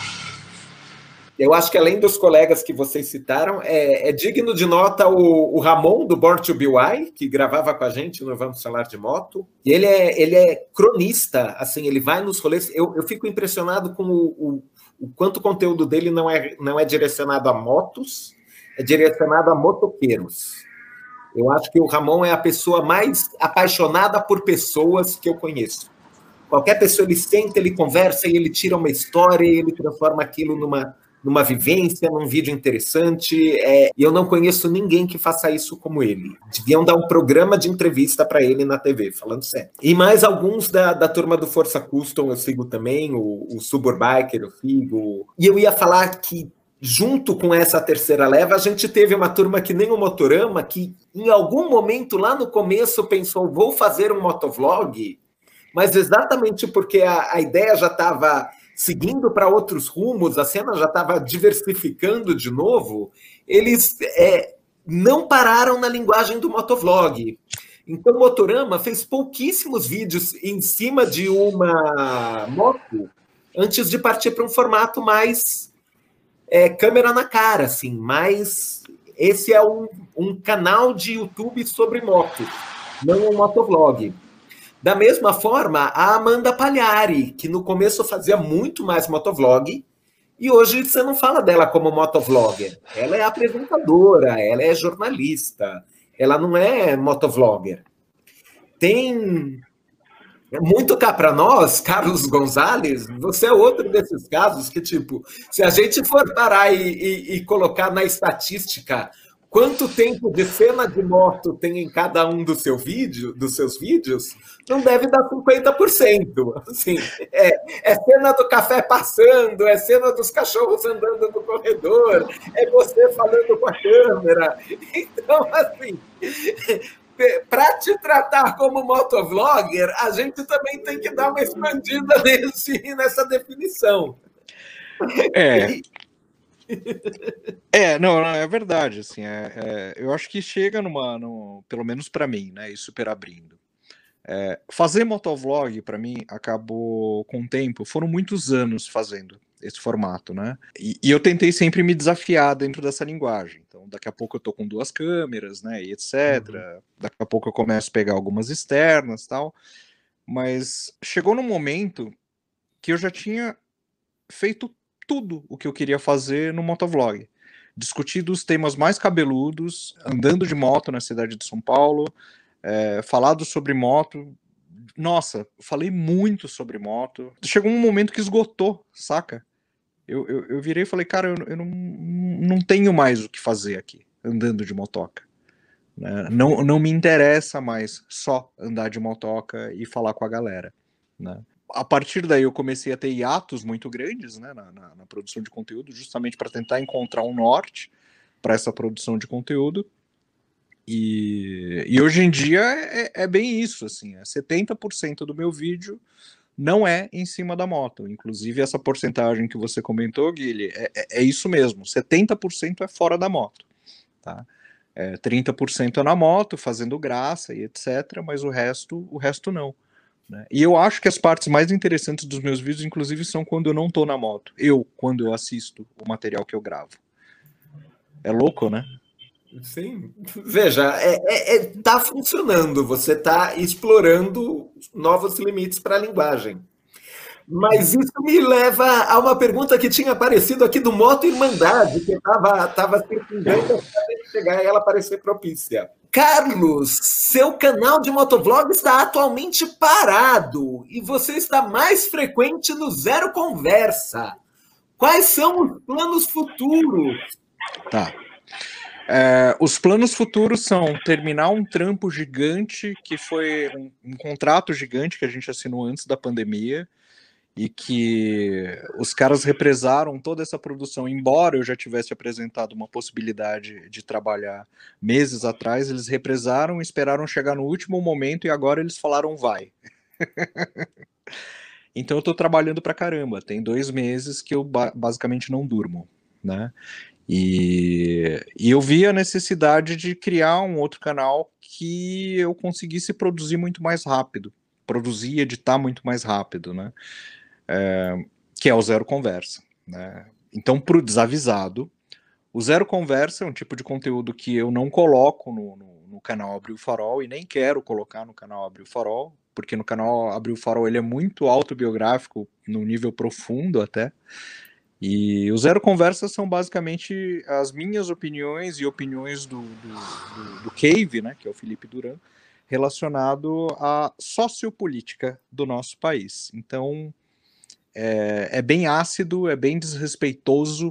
A: Eu acho que, além dos colegas que vocês citaram, é, é digno de nota o, o Ramon, do Born to Be Wild, que gravava com a gente no Vamos Falar de Moto. E ele é, ele é cronista, assim, ele vai nos rolês. Eu, eu fico impressionado com o, o, o quanto o conteúdo dele não é, não é direcionado a motos, é direcionado a motoqueiros. Eu acho que o Ramon é a pessoa mais apaixonada por pessoas que eu conheço. Qualquer pessoa, ele senta, ele conversa, e ele tira uma história, e ele transforma aquilo numa... numa vivência, num vídeo interessante, é, e eu não conheço ninguém que faça isso como ele. Deviam dar um programa de entrevista para ele na T V, falando sério. E mais alguns da, da turma do Força Custom eu sigo também, o, o Suburbiker eu sigo. E eu ia falar que, junto com essa terceira leva, a gente teve uma turma que nem o Motorama, que em algum momento lá no começo pensou, vou fazer um motovlog, mas exatamente porque a, a ideia já estava seguindo para outros rumos, a cena já estava diversificando de novo, eles é, não pararam na linguagem do motovlog. Então, o Motorama fez pouquíssimos vídeos em cima de uma moto antes de partir para um formato mais é, câmera na cara, assim, mas esse é um, um canal de YouTube sobre moto, não um motovlog. Da mesma forma, a Amanda Pagliari, que no começo fazia muito mais motovlog, e hoje você não fala dela como motovlogger. Ela é apresentadora, ela é jornalista, ela não é motovlogger. Tem muito cá para nós, Carlos Gonzalez, você é outro desses casos que, tipo, se a gente for parar e, e, e colocar na estatística quanto tempo de cena de moto tem em cada um do seu vídeo, dos seus vídeos, não deve dar cinquenta por cento. Assim, é, é cena do café passando, é cena dos cachorros andando no corredor, é você falando com a câmera. Então, assim, para te tratar como motovlogger, a gente também tem que dar uma expandida nesse, nessa definição.
B: É... É, não, não, é verdade, assim, é, é, eu acho que chega numa, no, pelo menos para mim, né, e super abrindo. É, fazer motovlog, para mim, acabou com o tempo, foram muitos anos fazendo esse formato, né, e, e eu tentei sempre me desafiar dentro dessa linguagem, então daqui a pouco eu tô com duas câmeras, né, e etcétera, uhum. Daqui a pouco eu começo a pegar algumas externas e tal, mas chegou num momento que eu já tinha feito tudo o que eu queria fazer no motovlog. Discutir os temas mais cabeludos, andando de moto na cidade de São Paulo, é, falado sobre moto. Nossa, falei muito sobre moto. Chegou um momento que esgotou, saca? Eu, eu, eu virei e falei, cara, eu, eu não, não tenho mais o que fazer aqui, andando de motoca. Né? Não, não me interessa mais só andar de motoca e falar com a galera, né? A partir daí eu comecei a ter hiatos muito grandes, né, na, na, na produção de conteúdo, justamente para tentar encontrar um norte para essa produção de conteúdo. E, e hoje em dia é, é bem isso, assim, é setenta por cento do meu vídeo não é em cima da moto. Inclusive essa porcentagem que você comentou, Guilherme, é, é, é isso mesmo, setenta por cento é fora da moto, tá? É, trinta por cento é na moto, fazendo graça e etcétera, mas o resto, o resto não. Né? E eu acho que as partes mais interessantes dos meus vídeos, inclusive, são quando eu não tô na moto. Eu, quando eu assisto o material que eu gravo. É louco, né?
A: Sim. Veja, é, é, é, tá funcionando. Você tá explorando novos limites para a linguagem. Mas isso me leva a uma pergunta que tinha aparecido aqui do Moto Irmandade, que estava tava circundando até chegar e ela parecer propícia. Carlos, seu canal de motovlog está atualmente parado e você está mais frequente no Zero Conversa. Quais são os planos futuros?
B: Tá. É, os planos futuros são terminar um trampo gigante, que foi um, um contrato gigante que a gente assinou antes da pandemia, e que os caras represaram toda essa produção, embora eu já tivesse apresentado uma possibilidade de trabalhar meses atrás, eles represaram, esperaram chegar no último momento e agora eles falaram vai. Então eu tô trabalhando pra caramba, tem dois meses que eu ba- basicamente não durmo, né? E, e eu vi a necessidade de criar um outro canal que eu conseguisse produzir muito mais rápido, produzir e editar muito mais rápido, né? É, que é o Zero Conversa, né? Então, para o desavisado, o Zero Conversa é um tipo de conteúdo que eu não coloco no, no, no canal Abril Farol e nem quero colocar no canal Abril Farol, porque no canal Abril Farol ele é muito autobiográfico, num nível profundo até. E o Zero Conversa são basicamente as minhas opiniões e opiniões do, do, do, do Cave, né, que é o Felipe Duran, relacionado à sociopolítica do nosso país. Então, é, é bem ácido, é bem desrespeitoso.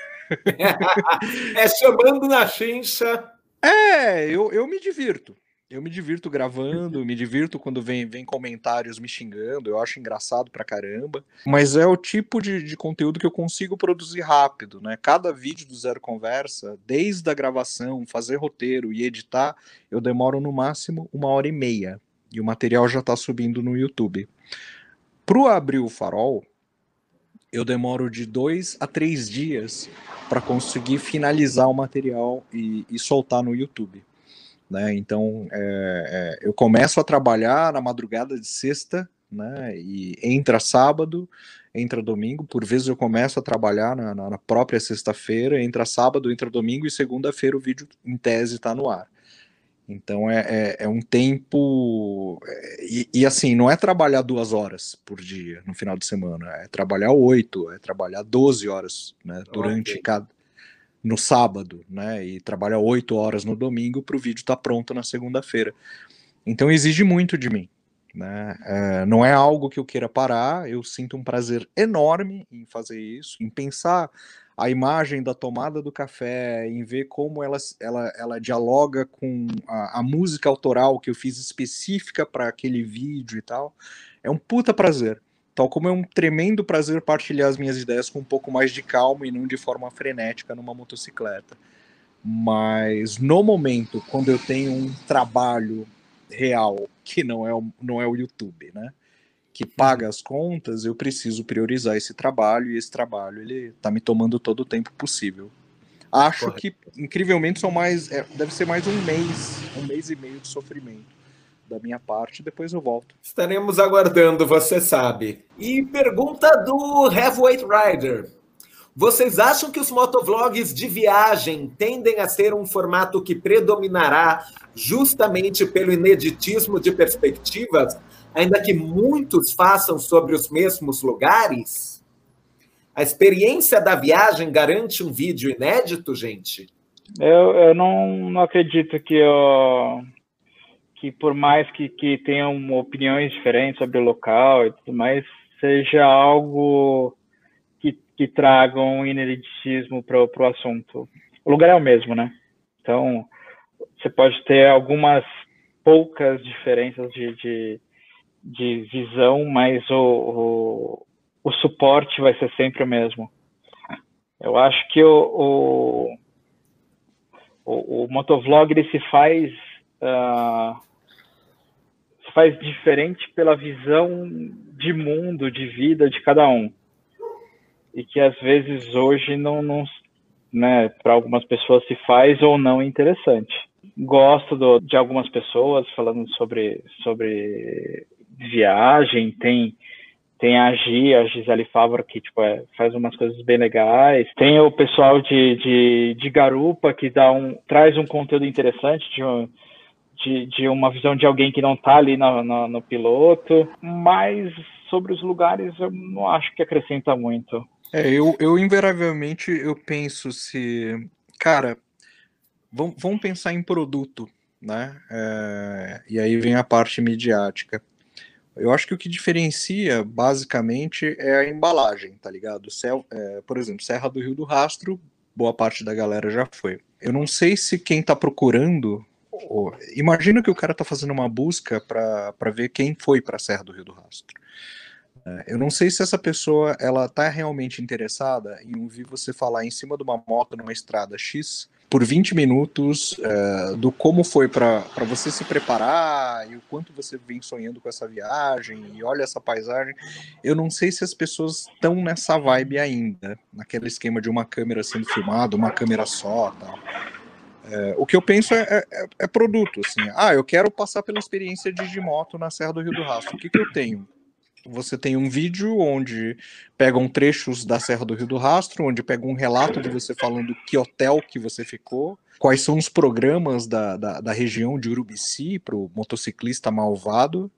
A: É chamando na chincha.
B: É, eu, eu me divirto. Eu me divirto gravando, me divirto quando vem, vem comentários me xingando, eu acho engraçado pra caramba. Mas é o tipo de, de conteúdo que eu consigo produzir rápido, né? Cada vídeo do Zero Conversa, desde a gravação, fazer roteiro e editar, eu demoro no máximo uma hora e meia. E o material já tá subindo no YouTube. Pro Abril Farol, eu demoro de dois a três dias para conseguir finalizar o material e, e soltar no YouTube. Né? Então, é, é, eu começo a trabalhar na madrugada de sexta, né? E entra sábado, entra domingo, por vezes eu começo a trabalhar na, na própria sexta-feira, entra sábado, entra domingo e segunda-feira o vídeo em tese está no ar. Então é, é, é um tempo. E, e assim, não é trabalhar duas horas por dia no final de semana, é trabalhar oito, é trabalhar doze horas, né, durante okay. cada. No sábado, né? E trabalhar oito horas no domingo para o vídeo estar tá pronto na segunda-feira. Então exige muito de mim. Né? É, não é algo que eu queira parar, eu sinto um prazer enorme em fazer isso, em pensar a imagem da tomada do café, em ver como ela, ela, ela dialoga com a, a música autoral que eu fiz específica para aquele vídeo e tal. É um puta prazer. Tal como é um tremendo prazer partilhar as minhas ideias com um pouco mais de calma e não de forma frenética numa motocicleta. Mas no momento, quando eu tenho um trabalho real, que não é o, não é o YouTube, né? Que paga as contas, eu preciso priorizar esse trabalho, e esse trabalho ele tá me tomando todo o tempo possível. Acho Correto. que, incrivelmente, são mais. É, deve ser mais um mês, um mês e meio de sofrimento da minha parte, depois eu volto.
A: Estaremos aguardando, você sabe. E pergunta do Heavyweight Rider. Vocês acham que os motovlogs de viagem tendem a ser um formato que predominará justamente pelo ineditismo de perspectivas, ainda que muitos façam sobre os mesmos lugares? A experiência da viagem garante um vídeo inédito, gente?
C: Eu, eu não, não acredito que, eu, que por mais que, que tenham opiniões diferentes sobre o local e tudo mais, seja algo que, que traga um ineditismo para o assunto. O lugar é o mesmo, né? Então, você pode ter algumas poucas diferenças de, de, de visão, mas o, o, o suporte vai ser sempre o mesmo. Eu acho que o, o, o, o motovlog ele se faz, uh, se faz diferente pela visão de mundo, de vida de cada um. E que às vezes hoje não, não né, para algumas pessoas se faz ou não interessante. Gosto do, de algumas pessoas falando sobre, sobre viagem, tem, tem a Gi, a Gisele Fávora, que tipo, é, faz umas coisas bem legais, tem o pessoal de, de, de Garupa, que dá um, traz um conteúdo interessante, de, um, de, de uma visão de alguém que não está ali no, no, no piloto, mas sobre os lugares eu não acho que acrescenta muito.
B: É, eu, eu invariavelmente eu penso se, cara, vamos, vamos pensar em produto, né? É, e aí vem a parte midiática. Eu acho que o que diferencia, basicamente, é a embalagem, tá ligado? É, por exemplo, Serra do Rio do Rastro, boa parte da galera já foi. Eu não sei se quem tá procurando, ou, imagina que o cara tá fazendo uma busca para ver quem foi para Serra do Rio do Rastro. Eu não sei se essa pessoa ela tá realmente interessada em ouvir você falar em cima de uma moto numa estrada X por vinte minutos uh, do como foi para você se preparar e o quanto você vem sonhando com essa viagem e olha essa paisagem. Eu não sei se as pessoas estão nessa vibe ainda, naquele esquema de uma câmera sendo filmada, uma câmera só, tal. É, o que eu penso é, é, é produto, assim. Ah, eu quero passar pela experiência de Digimoto na Serra do Rio do Rastro. O que, que eu tenho? Você tem um vídeo onde pegam trechos da Serra do Rio do Rastro, onde pega um relato de você falando que hotel que você ficou, quais são os programas da, da, da região de Urubici para o motociclista malvado.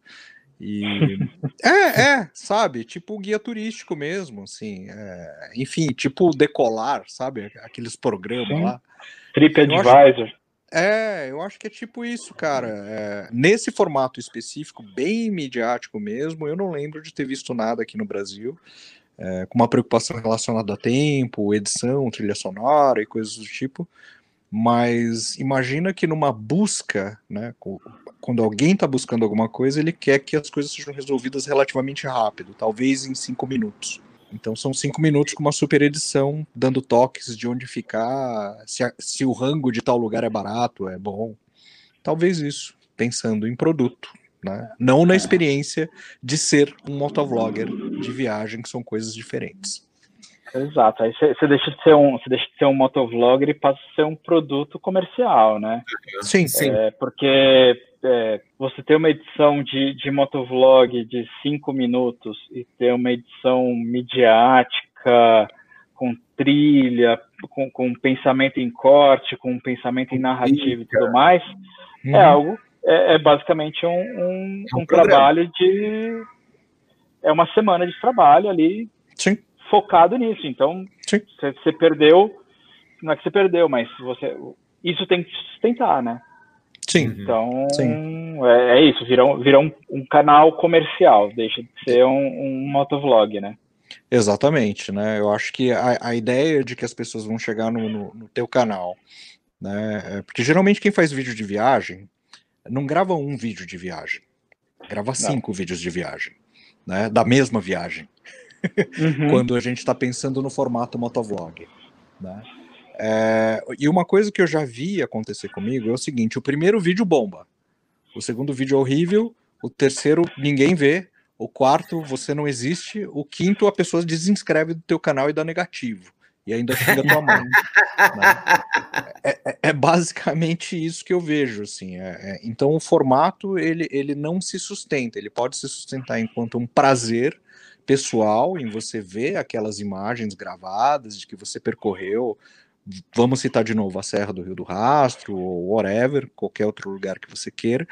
B: E é, é, sabe, tipo guia turístico mesmo, assim, é, enfim, tipo Decolar, sabe, aqueles programas
C: Sim.
B: lá.
C: TripAdvisor.
B: Eu acho, é, eu acho que é tipo isso, cara. É, nesse formato específico, bem midiático mesmo, eu não lembro de ter visto nada aqui no Brasil, é, com uma preocupação relacionada a tempo, edição, trilha sonora e coisas do tipo. Mas imagina que numa busca, né, quando alguém está buscando alguma coisa, ele quer que as coisas sejam resolvidas relativamente rápido, talvez em cinco minutos. Então são cinco minutos com uma super edição, dando toques de onde ficar, se, a, se o rango de tal lugar é barato, é bom. Talvez isso, pensando em produto, né? Não na experiência de ser um motovlogger de viagem, que são coisas diferentes.
C: Exato, aí você deixa de ser um, você deixa de ser um motovlogger e passa a ser um produto comercial, né?
B: Sim, sim.
C: É, porque é, você ter uma edição de, de motovlog de cinco minutos e ter uma edição midiática, com trilha, com, com pensamento em corte, com pensamento em narrativa e tudo mais, uhum. é algo, é, é basicamente um, um, um, um trabalho de... é uma semana de trabalho ali.
B: Sim.
C: Focado nisso, então você perdeu, não é que você perdeu, mas você, isso tem que sustentar, né?
B: Sim.
C: Então
B: Sim.
C: É, é isso, virou, virou um, um canal comercial, deixa de ser um, um motovlog, né?
B: Exatamente, né? Eu acho que a, a ideia de que as pessoas vão chegar no, no, no teu canal, né? Porque geralmente quem faz vídeo de viagem não grava um vídeo de viagem, grava cinco não. vídeos de viagem, né? Da mesma viagem. Uhum. Quando a gente está pensando no formato motovlog, né? É, e uma coisa que eu já vi acontecer comigo é o seguinte: o primeiro vídeo bomba, o segundo vídeo é horrível, o terceiro ninguém vê, o quarto você não existe, o quinto a pessoa desinscreve do teu canal e dá negativo e ainda xinga tua mãe. Né? É, é, é basicamente isso que eu vejo, assim. É, é, então o formato ele, ele não se sustenta, ele pode se sustentar enquanto um prazer pessoal em você ver aquelas imagens gravadas de que você percorreu, vamos citar de novo a Serra do Rio do Rastro ou whatever, qualquer outro lugar que você queira,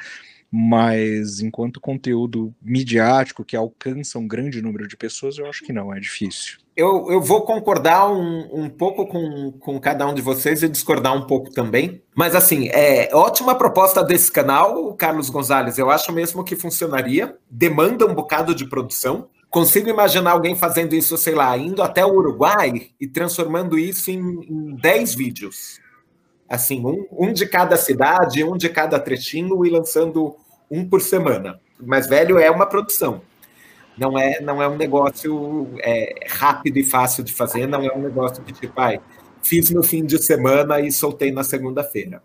B: mas enquanto conteúdo midiático que alcança um grande número de pessoas, eu acho que não, é difícil.
A: Eu, eu vou concordar um, um pouco com, com cada um de vocês e discordar um pouco também, mas assim, é ótima proposta desse canal, Carlos Gonzalez, eu acho mesmo que funcionaria, demanda um bocado de produção. Consigo imaginar alguém fazendo isso, sei lá, indo até o Uruguai e transformando isso em, em dez vídeos. Assim, um, um de cada cidade, um de cada trechinho e lançando um por semana. Mas, velho, é uma produção. Não é, não é um negócio é, rápido e fácil de fazer, não é um negócio que, tipo, ai, fiz no fim de semana e soltei na segunda-feira.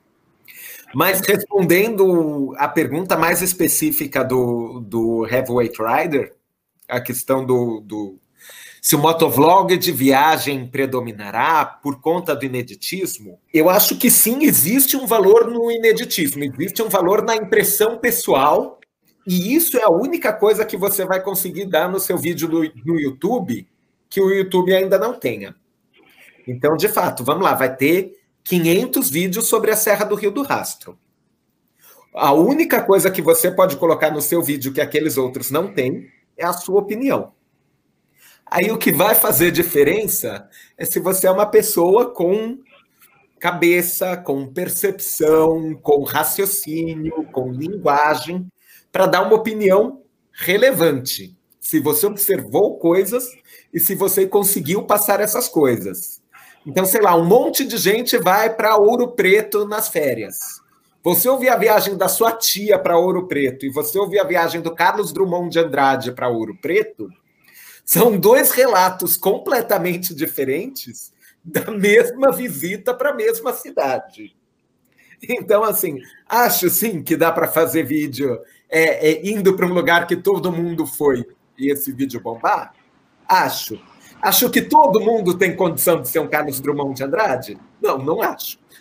A: Mas respondendo a pergunta mais específica do, do Heavyweight Rider, a questão do, do se o motovlog de viagem predominará por conta do ineditismo, eu acho que sim, existe um valor no ineditismo, existe um valor na impressão pessoal, e isso é a única coisa que você vai conseguir dar no seu vídeo no, no YouTube, que o YouTube ainda não tenha. Então, de fato, vamos lá, vai ter quinhentos vídeos sobre a Serra do Rio do Rastro. A única coisa que você pode colocar no seu vídeo que aqueles outros não têm é a sua opinião. Aí o que vai fazer diferença é se você é uma pessoa com cabeça, com percepção, com raciocínio, com linguagem, para dar uma opinião relevante. Se você observou coisas e se você conseguiu passar essas coisas. Então, sei lá, um monte de gente vai para Ouro Preto nas férias. Você ouviu a viagem da sua tia para Ouro Preto e você ouviu a viagem do Carlos Drummond de Andrade para Ouro Preto, são dois relatos completamente diferentes da mesma visita para a mesma cidade. Então, assim, acho sim que dá para fazer vídeo é, é, indo para um lugar que todo mundo foi e esse vídeo bombar? Acho. Acho que todo mundo tem condição de ser um Carlos Drummond de Andrade? Não, não acho.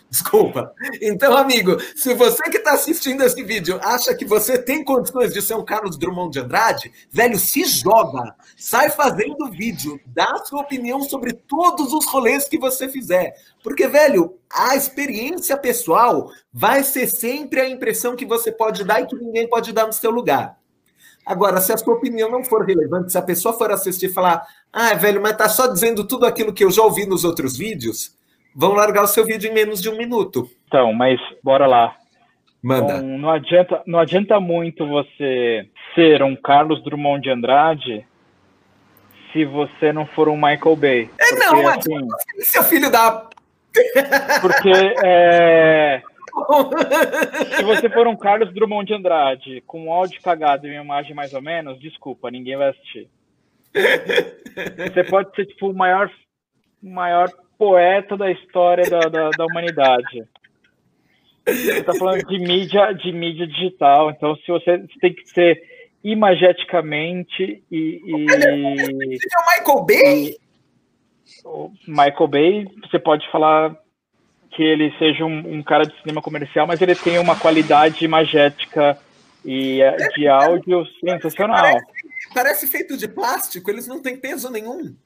A: Desculpa. Então, amigo, se você que está assistindo esse vídeo acha que você tem condições de ser um Carlos Drummond de Andrade, velho, se joga. Sai fazendo vídeo. Dá a sua opinião sobre todos os rolês que você fizer. Porque, velho, a experiência pessoal vai ser sempre a impressão que você pode dar e que ninguém pode dar no seu lugar. Agora, se a sua opinião não for relevante, se a pessoa for assistir e falar, ah, velho, mas tá só dizendo tudo aquilo que eu já ouvi nos outros vídeos, vão largar o seu vídeo em menos de um minuto.
C: Então, mas bora lá.
A: Manda.
C: Não, não, adianta, não adianta muito você ser um Carlos Drummond de Andrade se você não for um Michael Bay.
A: É,
C: porque,
A: não,
C: assim,
A: seu filho da...
C: Porque é, se você for um Carlos Drummond de Andrade com áudio cagado e uma imagem mais ou menos, desculpa, ninguém vai assistir. Você pode ser tipo o maior, maior poeta da história da, da, da humanidade. Você está falando de mídia, de mídia digital, então se você, você tem que ser imageticamente e... e
A: Você é o Michael Bay?
C: E, o Michael Bay, você pode falar que ele seja um, um cara de cinema comercial, mas ele tem uma qualidade imagética e de áudio sensacional.
A: Parece, parece feito de plástico, eles não têm peso nenhum.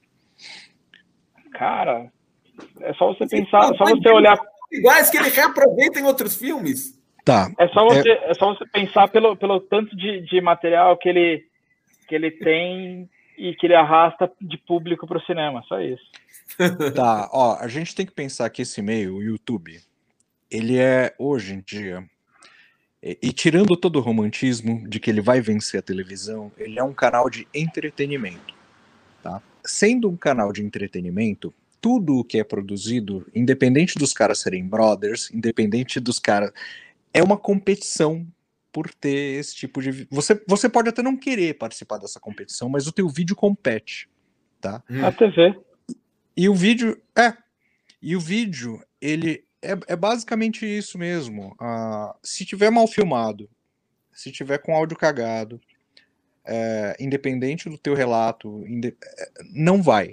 C: Cara, é só você pensar, é só você olhar...
A: Iguais que ele reaproveita em outros filmes.
B: Tá.
C: É só você, é... É só você pensar pelo, pelo tanto de, de material que ele, que ele tem e que ele arrasta de público para o cinema, só isso.
B: Tá, ó, a gente tem que pensar que esse meio, o YouTube, ele é, hoje em dia, e, e tirando todo o romantismo de que ele vai vencer a televisão, ele é um canal de entretenimento, tá? Sendo um canal de entretenimento, tudo o que é produzido, independente dos caras serem brothers, independente dos caras, é uma competição por ter esse tipo de... Você, você pode até não querer participar dessa competição, mas o teu vídeo compete, tá?
C: A T V.
B: E o vídeo, é, e o vídeo, ele é, é basicamente isso mesmo. Uh, se tiver mal filmado, se tiver com áudio cagado, é, independente do teu relato, inde... não vai.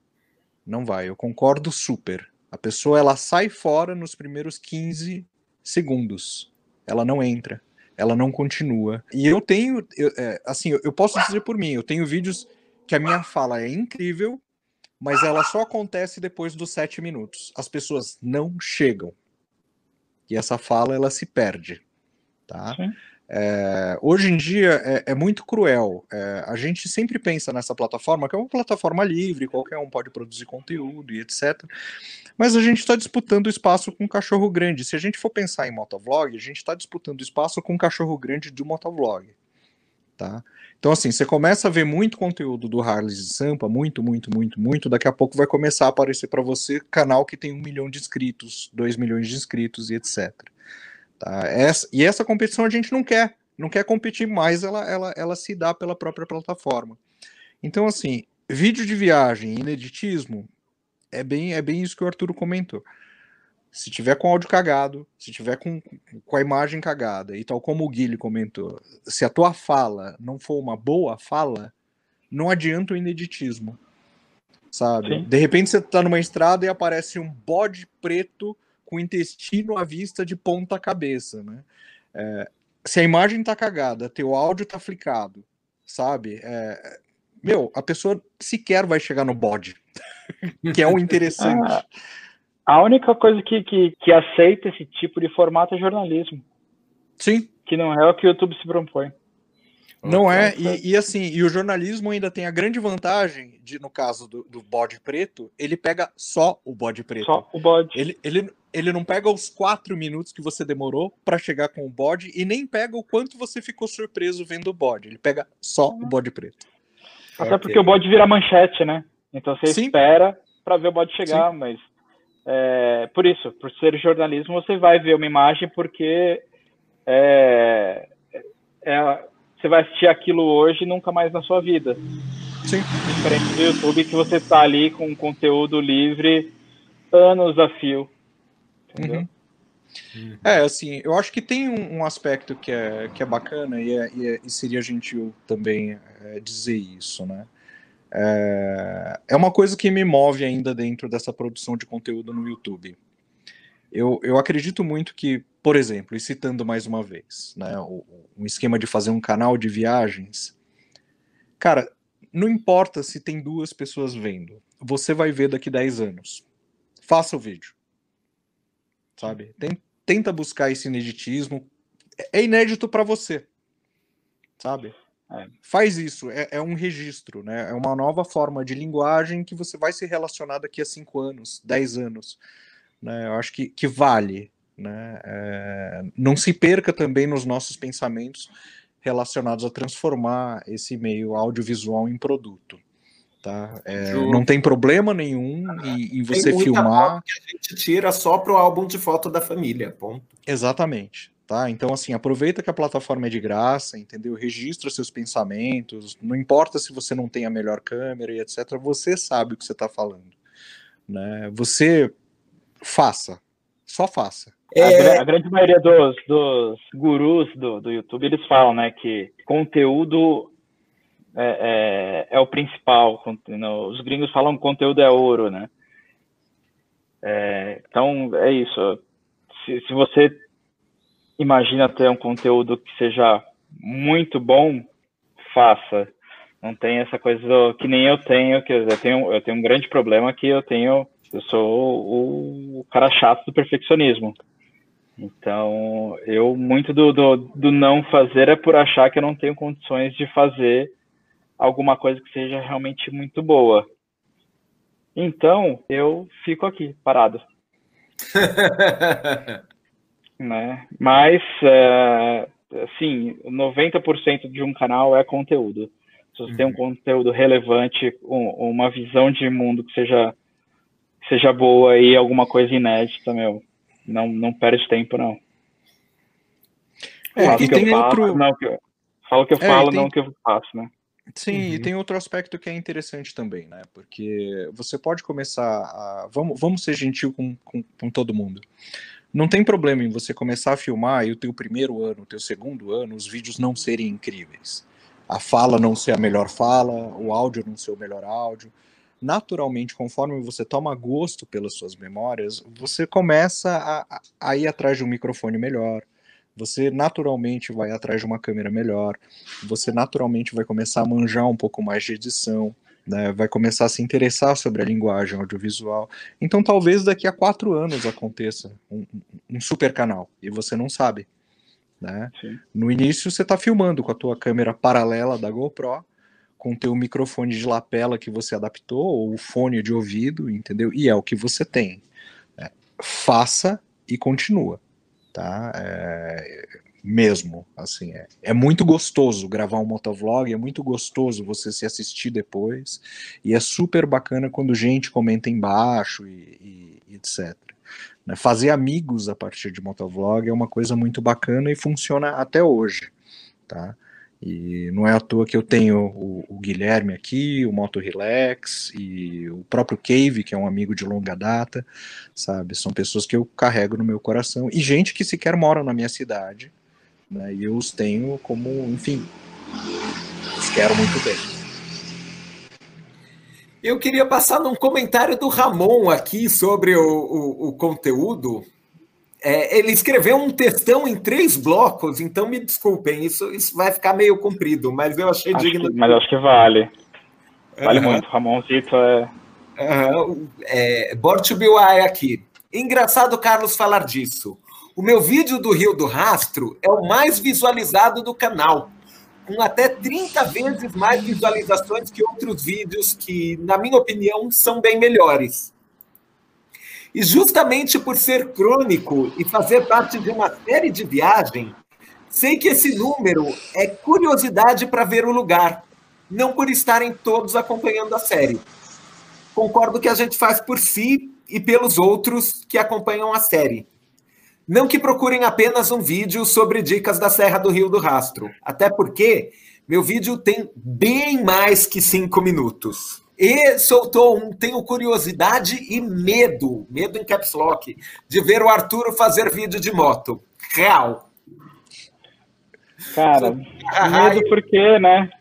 B: Não vai, eu concordo super. A pessoa, ela sai fora nos primeiros quinze segundos. Ela não entra, ela não continua. E eu tenho, eu, é, assim, eu, eu posso dizer por mim, eu tenho vídeos que a minha fala é incrível, mas ela só acontece depois dos sete minutos. As pessoas não chegam. E essa fala, ela se perde. Tá? É, hoje em dia, é, é muito cruel. É, a gente sempre pensa nessa plataforma, que é uma plataforma livre, qualquer um pode produzir conteúdo e etcétera. Mas a gente está disputando espaço com um cachorro grande. Se a gente for pensar em motovlog, a gente está disputando espaço com um cachorro grande do motovlog. Tá? Então, assim, você começa a ver muito conteúdo do Harley de Sampa, muito, muito, muito, muito, daqui a pouco vai começar a aparecer para você canal que tem um milhão de inscritos, dois milhões de inscritos e etcétera. Tá? Essa, e essa competição a gente não quer, não quer competir mais, ela, ela, ela se dá pela própria plataforma. Então, assim, vídeo de viagem, ineditismo, é bem, é bem isso que o Arturo comentou. Se tiver com áudio cagado, se tiver com, com a imagem cagada, e tal como o Guilherme comentou, se a tua fala não for uma boa fala, não adianta o ineditismo, sabe? Sim. De repente você tá numa estrada e aparece um bode preto com o intestino à vista de ponta cabeça, né? É, se a imagem tá cagada, teu áudio tá flicado, sabe? É, meu, a pessoa sequer vai chegar no bode, que é o interessante.
C: Ah. A única coisa que, que, que aceita esse tipo de formato é jornalismo.
B: Sim.
C: Que não é o que o YouTube se propõe.
B: Não é, e, e assim, e o jornalismo ainda tem a grande vantagem, de, no caso do, do bode preto, ele pega só o bode preto.
C: Só o bode.
B: Ele, ele, ele não pega os quatro minutos que você demorou para chegar com o bode e nem pega o quanto você ficou surpreso vendo o bode. Ele pega só o bode preto.
C: Até okay. Porque o bode vira manchete, né? Então você Sim. espera para ver o bode chegar, Sim. mas... É, por isso, por ser jornalismo, você vai ver uma imagem porque é, é, você vai assistir aquilo hoje e nunca mais na sua vida.
B: Sim.
C: Diferente do YouTube, que você está ali com conteúdo livre anos a fio. Entendeu?
B: Uhum. É, assim, eu acho que tem um, um aspecto que é, que é bacana e, é, e, é, e seria gentil também é, dizer isso, né? É, é uma coisa que me move ainda dentro dessa produção de conteúdo no YouTube. Eu, eu acredito muito que, por exemplo, e citando mais uma vez, né, o, um esquema de fazer um canal de viagens, cara, não importa se tem duas pessoas vendo, você vai ver daqui dez anos. Faça o vídeo. Sabe? Tenta buscar esse ineditismo. É inédito para você. Sabe? É. Faz isso. É, é um registro, né? É uma nova forma de linguagem que você vai se relacionar daqui a cinco anos, dez anos. Né? Eu acho que, que vale. Né? É, não se perca também nos nossos pensamentos relacionados a transformar esse meio audiovisual em produto. Tá? É, não tem problema nenhum em, em você tem filmar.
A: Foto que a gente tira só para o álbum de foto da família, ponto.
B: Exatamente. Tá? Então, assim, aproveita que a plataforma é de graça, entendeu? Registra seus pensamentos, não importa se você não tem a melhor câmera e etcétera. Você sabe o que você está falando. Né? Você faça, só faça.
C: É... A, a grande maioria dos, dos gurus do, do YouTube, eles falam, né, que conteúdo é, é, é o principal. Os gringos falam que conteúdo é ouro, né? É, então, é isso. Se, se você imagina ter um conteúdo que seja muito bom, faça. Não tem essa coisa do, que nem eu tenho, que eu tenho, eu tenho um grande problema que eu tenho, eu sou o, o cara chato do perfeccionismo. Então, eu, muito do, do, do não fazer é por achar que eu não tenho condições de fazer alguma coisa que seja realmente muito boa. Então, eu fico aqui, parado. Né? Mas, é, assim, noventa por cento de um canal é conteúdo. Se você uhum. tem um conteúdo relevante, um, uma visão de mundo que seja, seja boa e alguma coisa inédita, meu, não, não perde tempo, não.
B: É,
C: falo
B: e
C: que
B: tem
C: eu
B: outro...
C: faço, não que eu, falo que eu
B: é,
C: falo,
B: tem...
C: não que eu faço, né?
B: Sim,
A: uhum.
B: e tem outro aspecto que é interessante também, né? Porque você pode começar a... Vamos, vamos ser gentil com, com, com todo mundo. Não tem problema em você começar a filmar e o teu primeiro ano, o teu segundo ano, os vídeos não serem incríveis. A fala não ser a melhor fala, o áudio não ser o melhor áudio. Naturalmente, conforme você toma gosto pelas suas memórias, você começa a, a ir atrás de um microfone melhor, você naturalmente vai atrás de uma câmera melhor, você naturalmente vai começar a manjar um pouco mais de edição, né, vai começar a se interessar sobre a linguagem audiovisual. Então talvez daqui a quatro anos aconteça um, um super canal, e você não sabe. Né? No início você está filmando com a tua câmera paralela da GoPro, com o teu microfone de lapela que você adaptou, ou o fone de ouvido, entendeu? E é o que você tem. É, faça e continua. Tá? É, mesmo, assim, é, é muito gostoso gravar um motovlog, é muito gostoso você se assistir depois, e é super bacana quando gente comenta embaixo e, e etcétera. Né? Fazer amigos a partir de motovlog é uma coisa muito bacana e funciona até hoje, tá? E não é à toa que eu tenho o, o Guilherme aqui, o Moto Relax e o próprio Cave, que é um amigo de longa data, sabe? São pessoas que eu carrego no meu coração e gente que sequer mora na minha cidade, né? E eu os tenho como, enfim, os quero muito bem.
A: Eu queria passar num comentário do Ramon aqui sobre o, o, o conteúdo. É, ele escreveu um textão em três blocos, então me desculpem, isso, isso vai ficar meio comprido, mas eu achei
C: acho
A: digno.
C: Que, mas acho que vale. Vale uhum. muito, Ramonzito é...
A: Uhum. é Born to be Wild aqui. Engraçado, Carlos, falar disso. O meu vídeo do Rio do Rastro é o mais visualizado do canal, com até trinta vezes mais visualizações que outros vídeos que, na minha opinião, são bem melhores. E justamente por ser crônico e fazer parte de uma série de viagem, sei que esse número é curiosidade para ver o lugar, não por estarem todos acompanhando a série. Concordo que a gente faz por si e pelos outros que acompanham a série. Não que procurem apenas um vídeo sobre dicas da Serra do Rio do Rastro, até porque meu vídeo tem bem mais que cinco minutos. E soltou um, tenho curiosidade e medo, medo em caps lock, de ver o Arturo fazer vídeo de moto. Real.
C: Cara, medo porque, né?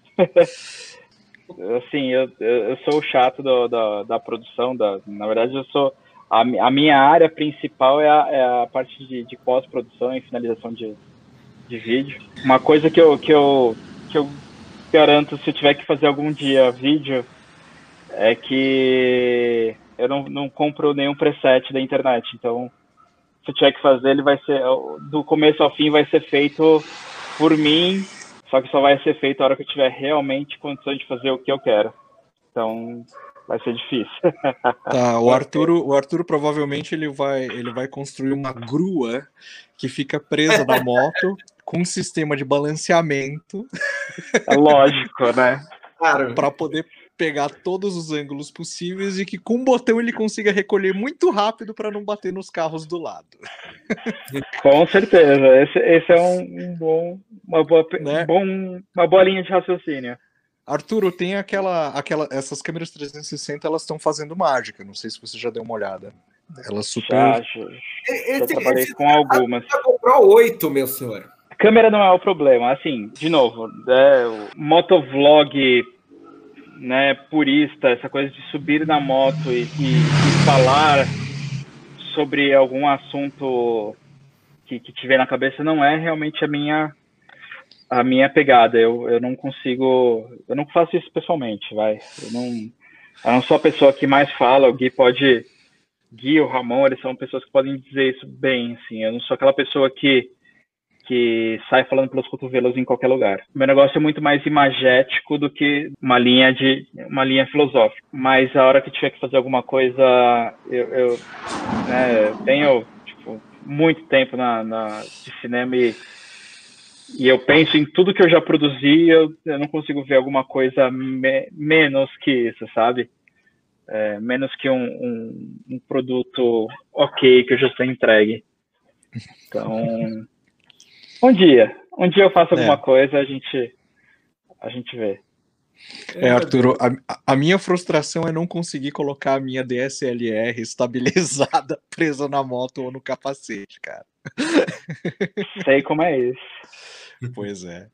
C: Assim, eu, eu sou o chato do, da, da produção, da, na verdade eu sou a, a minha área principal é a, é a parte de, de pós-produção e finalização de, de vídeo. Uma coisa que eu, que, eu, que eu garanto, se eu tiver que fazer algum dia vídeo, é que eu não, não compro nenhum preset da internet. Então, se eu tiver que fazer, ele vai ser, do começo ao fim, vai ser feito por mim, só que só vai ser feito a hora que eu tiver realmente condições de fazer o que eu quero. Então, vai ser difícil.
B: Tá, o Arturo, o Arturo provavelmente ele vai, ele vai construir uma grua que fica presa na moto com um sistema de balanceamento.
C: É lógico, né?
A: Claro.
B: Para poder pegar todos os ângulos possíveis e que com um botão ele consiga recolher muito rápido para não bater nos carros do lado.
C: Com certeza. Esse, esse é um, um bom, uma boa,
B: Né?
C: bom, uma boa linha de raciocínio.
B: Arturo, tem aquela, aquela, essas câmeras trezentos e sessenta, elas estão fazendo mágica. Não sei se você já deu uma olhada. Elas super.
C: Já, já,
A: Esse,
C: já trabalhei
A: esse,
C: com algumas.
A: Você comprou oito, meu senhor.
C: A câmera não é o problema. Assim, de novo, é, o motovlog, né, purista, essa coisa de subir na moto e, e, e falar sobre algum assunto que, que tiver na cabeça não é realmente a minha a minha pegada. Eu, eu não consigo, eu não faço isso pessoalmente, vai. Eu não, eu não sou a pessoa que mais fala. O Gui pode, Gui ou Ramon, eles são pessoas que podem dizer isso bem, assim. Eu não sou aquela pessoa que que sai falando pelos cotovelos em qualquer lugar. Meu negócio é muito mais imagético do que uma linha de uma linha filosófica. Mas a hora que tiver que fazer alguma coisa, eu, eu né, tenho tipo, muito tempo na, na de cinema e, e eu penso em tudo que eu já produzi. Eu, eu não consigo ver alguma coisa me, menos que isso, sabe? É, menos que um, um, um produto ok que eu já estou entregue. Então Um dia. Um dia eu faço alguma é. coisa, a gente, a gente vê.
B: É, Arturo, a, a minha frustração é não conseguir colocar a minha D S L R estabilizada presa na moto ou no capacete, cara.
C: Sei como é isso.
B: Pois é.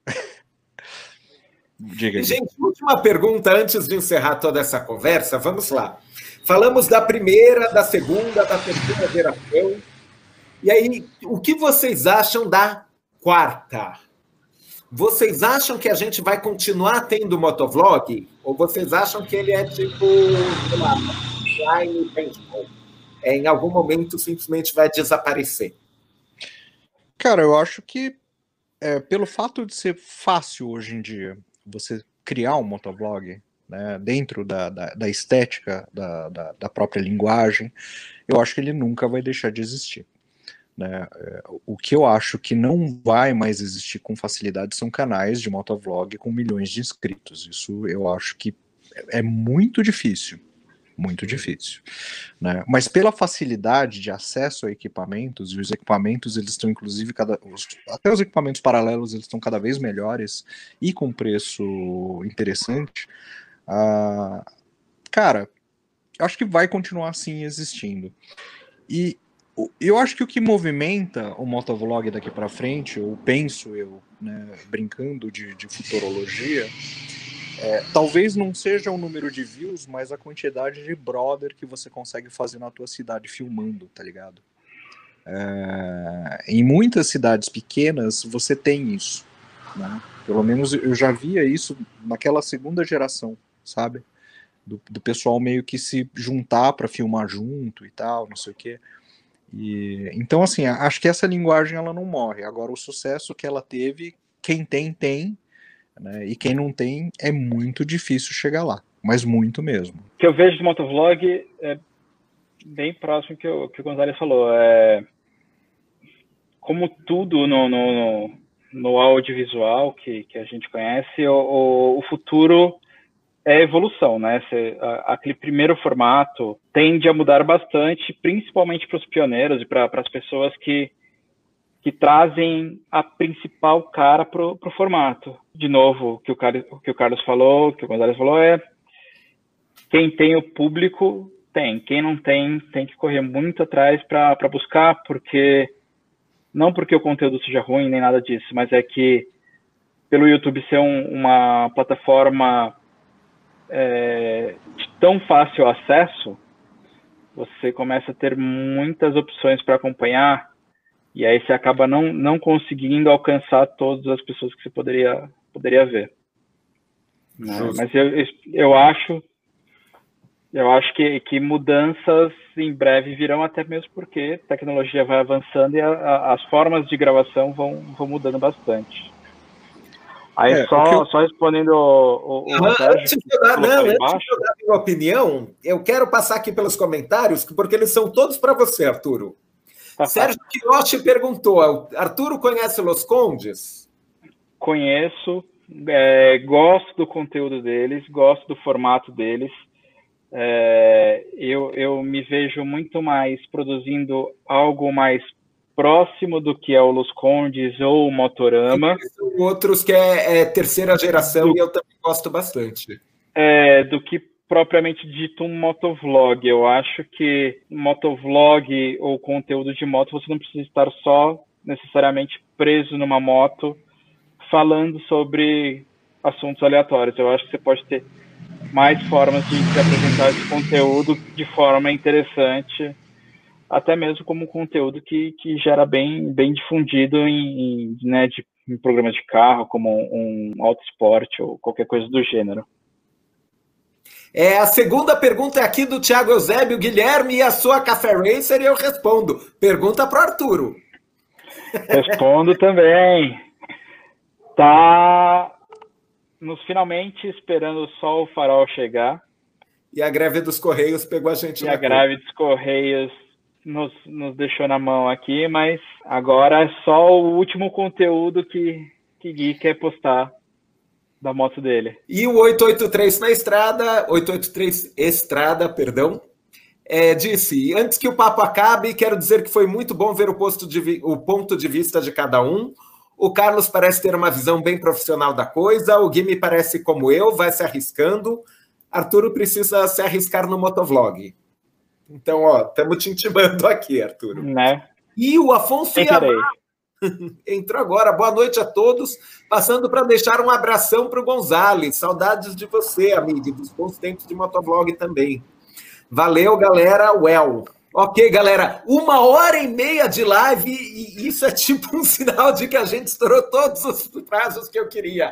B: Diga aí.
A: Gente, última pergunta antes de encerrar toda essa conversa. Vamos lá. Falamos da primeira, da segunda, da terceira geração. E aí, o que vocês acham da quarta? Vocês acham que a gente vai continuar tendo motovlog? Ou vocês acham que ele é tipo, sei lá, online, é, em algum momento simplesmente vai desaparecer?
B: Cara, eu acho que é, pelo fato de ser fácil hoje em dia você criar um motovlog, né, dentro da, da, da estética da, da, da própria linguagem, eu acho que ele nunca vai deixar de existir. Né? O que eu acho que não vai mais existir com facilidade são canais de motovlog com milhões de inscritos. Isso eu acho que é muito difícil, muito difícil. Né? Mas pela facilidade de acesso a equipamentos, e os equipamentos eles estão inclusive, cada, os, até os equipamentos paralelos eles estão cada vez melhores e com preço interessante, ah, cara, acho que vai continuar assim existindo. E eu acho que o que movimenta o motovlog daqui para frente, ou penso eu, né, brincando de, de futurologia, é, talvez não seja o número de views, mas a quantidade de brother que você consegue fazer na tua cidade filmando, tá ligado? É, em muitas cidades pequenas você tem isso, né? Pelo menos eu já via isso naquela segunda geração, sabe? Do, do pessoal meio que se juntar para filmar junto e tal, não sei o quê. E, então, assim, acho que essa linguagem ela não morre. Agora, o sucesso que ela teve, quem tem, tem, né? E quem não tem, é muito difícil chegar lá, mas muito mesmo.
C: O que eu vejo de motovlog é bem próximo que, eu, que o Gonzalez falou. É, como tudo no, no, no audiovisual que, que a gente conhece, o, o futuro é evolução, né? Cê, a, aquele primeiro formato tende a mudar bastante, principalmente para os pioneiros e para as pessoas que, que trazem a principal cara para o formato. De novo, o que o, Carlos, o que o Carlos falou, o que o Gonzalez falou é quem tem o público tem, quem não tem, tem que correr muito atrás para buscar, porque não porque o conteúdo seja ruim nem nada disso, mas é que pelo YouTube ser um, uma plataforma É, de tão fácil acesso, você começa a ter muitas opções para acompanhar, e aí você acaba não, não conseguindo alcançar todas as pessoas que você poderia, poderia ver. Né? Mas eu, eu acho, eu acho que, que mudanças em breve virão, até mesmo porque a tecnologia vai avançando e a, a, as formas de gravação vão, vão mudando bastante. Aí é, só, eu... só respondendo o, o,
A: não, o Sérgio, antes de eu dar, não, antes de eu dar a minha opinião, eu quero passar aqui pelos comentários, porque eles são todos para você, Arturo. Tá, Sérgio Quirochi perguntou, Arturo conhece Los Condes?
C: Conheço, é, gosto do conteúdo deles, gosto do formato deles. É, eu, eu me vejo muito mais produzindo algo mais próximo do que é o Los Condes ou o Motorama.
A: São outros que é, é terceira geração do, e eu também gosto bastante.
C: É, do que propriamente dito um motovlog. Eu acho que motovlog ou conteúdo de moto, você não precisa estar só necessariamente preso numa moto falando sobre assuntos aleatórios. Eu acho que você pode ter mais formas de, de apresentar esse conteúdo de forma interessante, até mesmo como conteúdo que, que gera bem, bem difundido em, em, né, de, em programas de carro, como um, um auto esporte ou qualquer coisa do gênero.
A: É, a segunda pergunta é aqui do Thiago Eusébio, Guilherme, e a sua Café Racer? E eu respondo. Pergunta para o Arturo.
C: Respondo também. Tá nos finalmente esperando só o farol chegar.
A: E a greve dos Correios pegou a gente
C: e
A: na
C: a greve dos Correios nos, nos deixou na mão aqui, mas agora é só o último conteúdo que, que Gui quer postar da moto dele.
A: E o oito oito três na estrada, oito oito três Estrada, perdão, é, disse, antes que o papo acabe, quero dizer que foi muito bom ver o, posto de, o ponto de vista de cada um. O Carlos parece ter uma visão bem profissional da coisa, o Gui me parece como eu, vai se arriscando. Arturo precisa se arriscar no motovlog. Então, ó, estamos te intimando aqui, Arturo.
C: Né?
A: E o Afonso Iamar entrou agora. Boa noite a todos. Passando para deixar um abração para o Gonzales. Saudades de você, amigo, dos bons tempos de motovlog também. Valeu, galera. Well. Ok, galera. Uma hora e meia de live e isso é tipo um sinal de que a gente estourou todos os prazos que eu queria.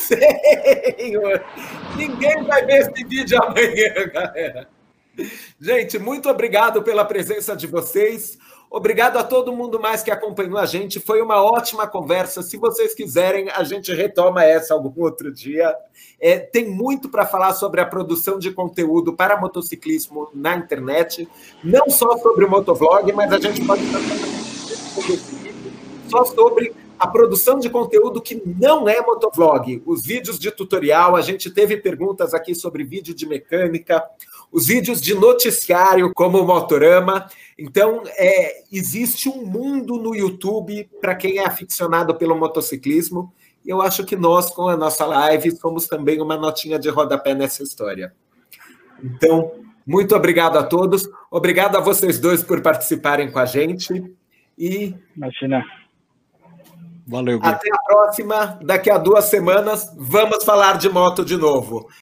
A: Senhor. Ninguém vai ver esse vídeo amanhã, galera. Gente, muito obrigado pela presença de vocês. Obrigado a todo mundo mais que acompanhou a gente. Foi uma ótima conversa. Se vocês quiserem, a gente retoma essa algum outro dia. É, tem muito para falar sobre a produção de conteúdo para motociclismo na internet. Não só sobre o motovlog, mas a gente pode falar só sobre a produção de conteúdo que não é motovlog. Os vídeos de tutorial, a gente teve perguntas aqui sobre vídeo de mecânica, os vídeos de noticiário, como o Motorama. Então, é, existe um mundo no YouTube para quem é aficionado pelo motociclismo. E eu acho que nós, com a nossa live, somos também uma notinha de rodapé nessa história. Então, muito obrigado a todos. Obrigado a vocês dois por participarem com a gente. E...
C: Imagina.
B: Valeu, Gui.
A: Até a próxima. Daqui a duas semanas, vamos falar de moto de novo.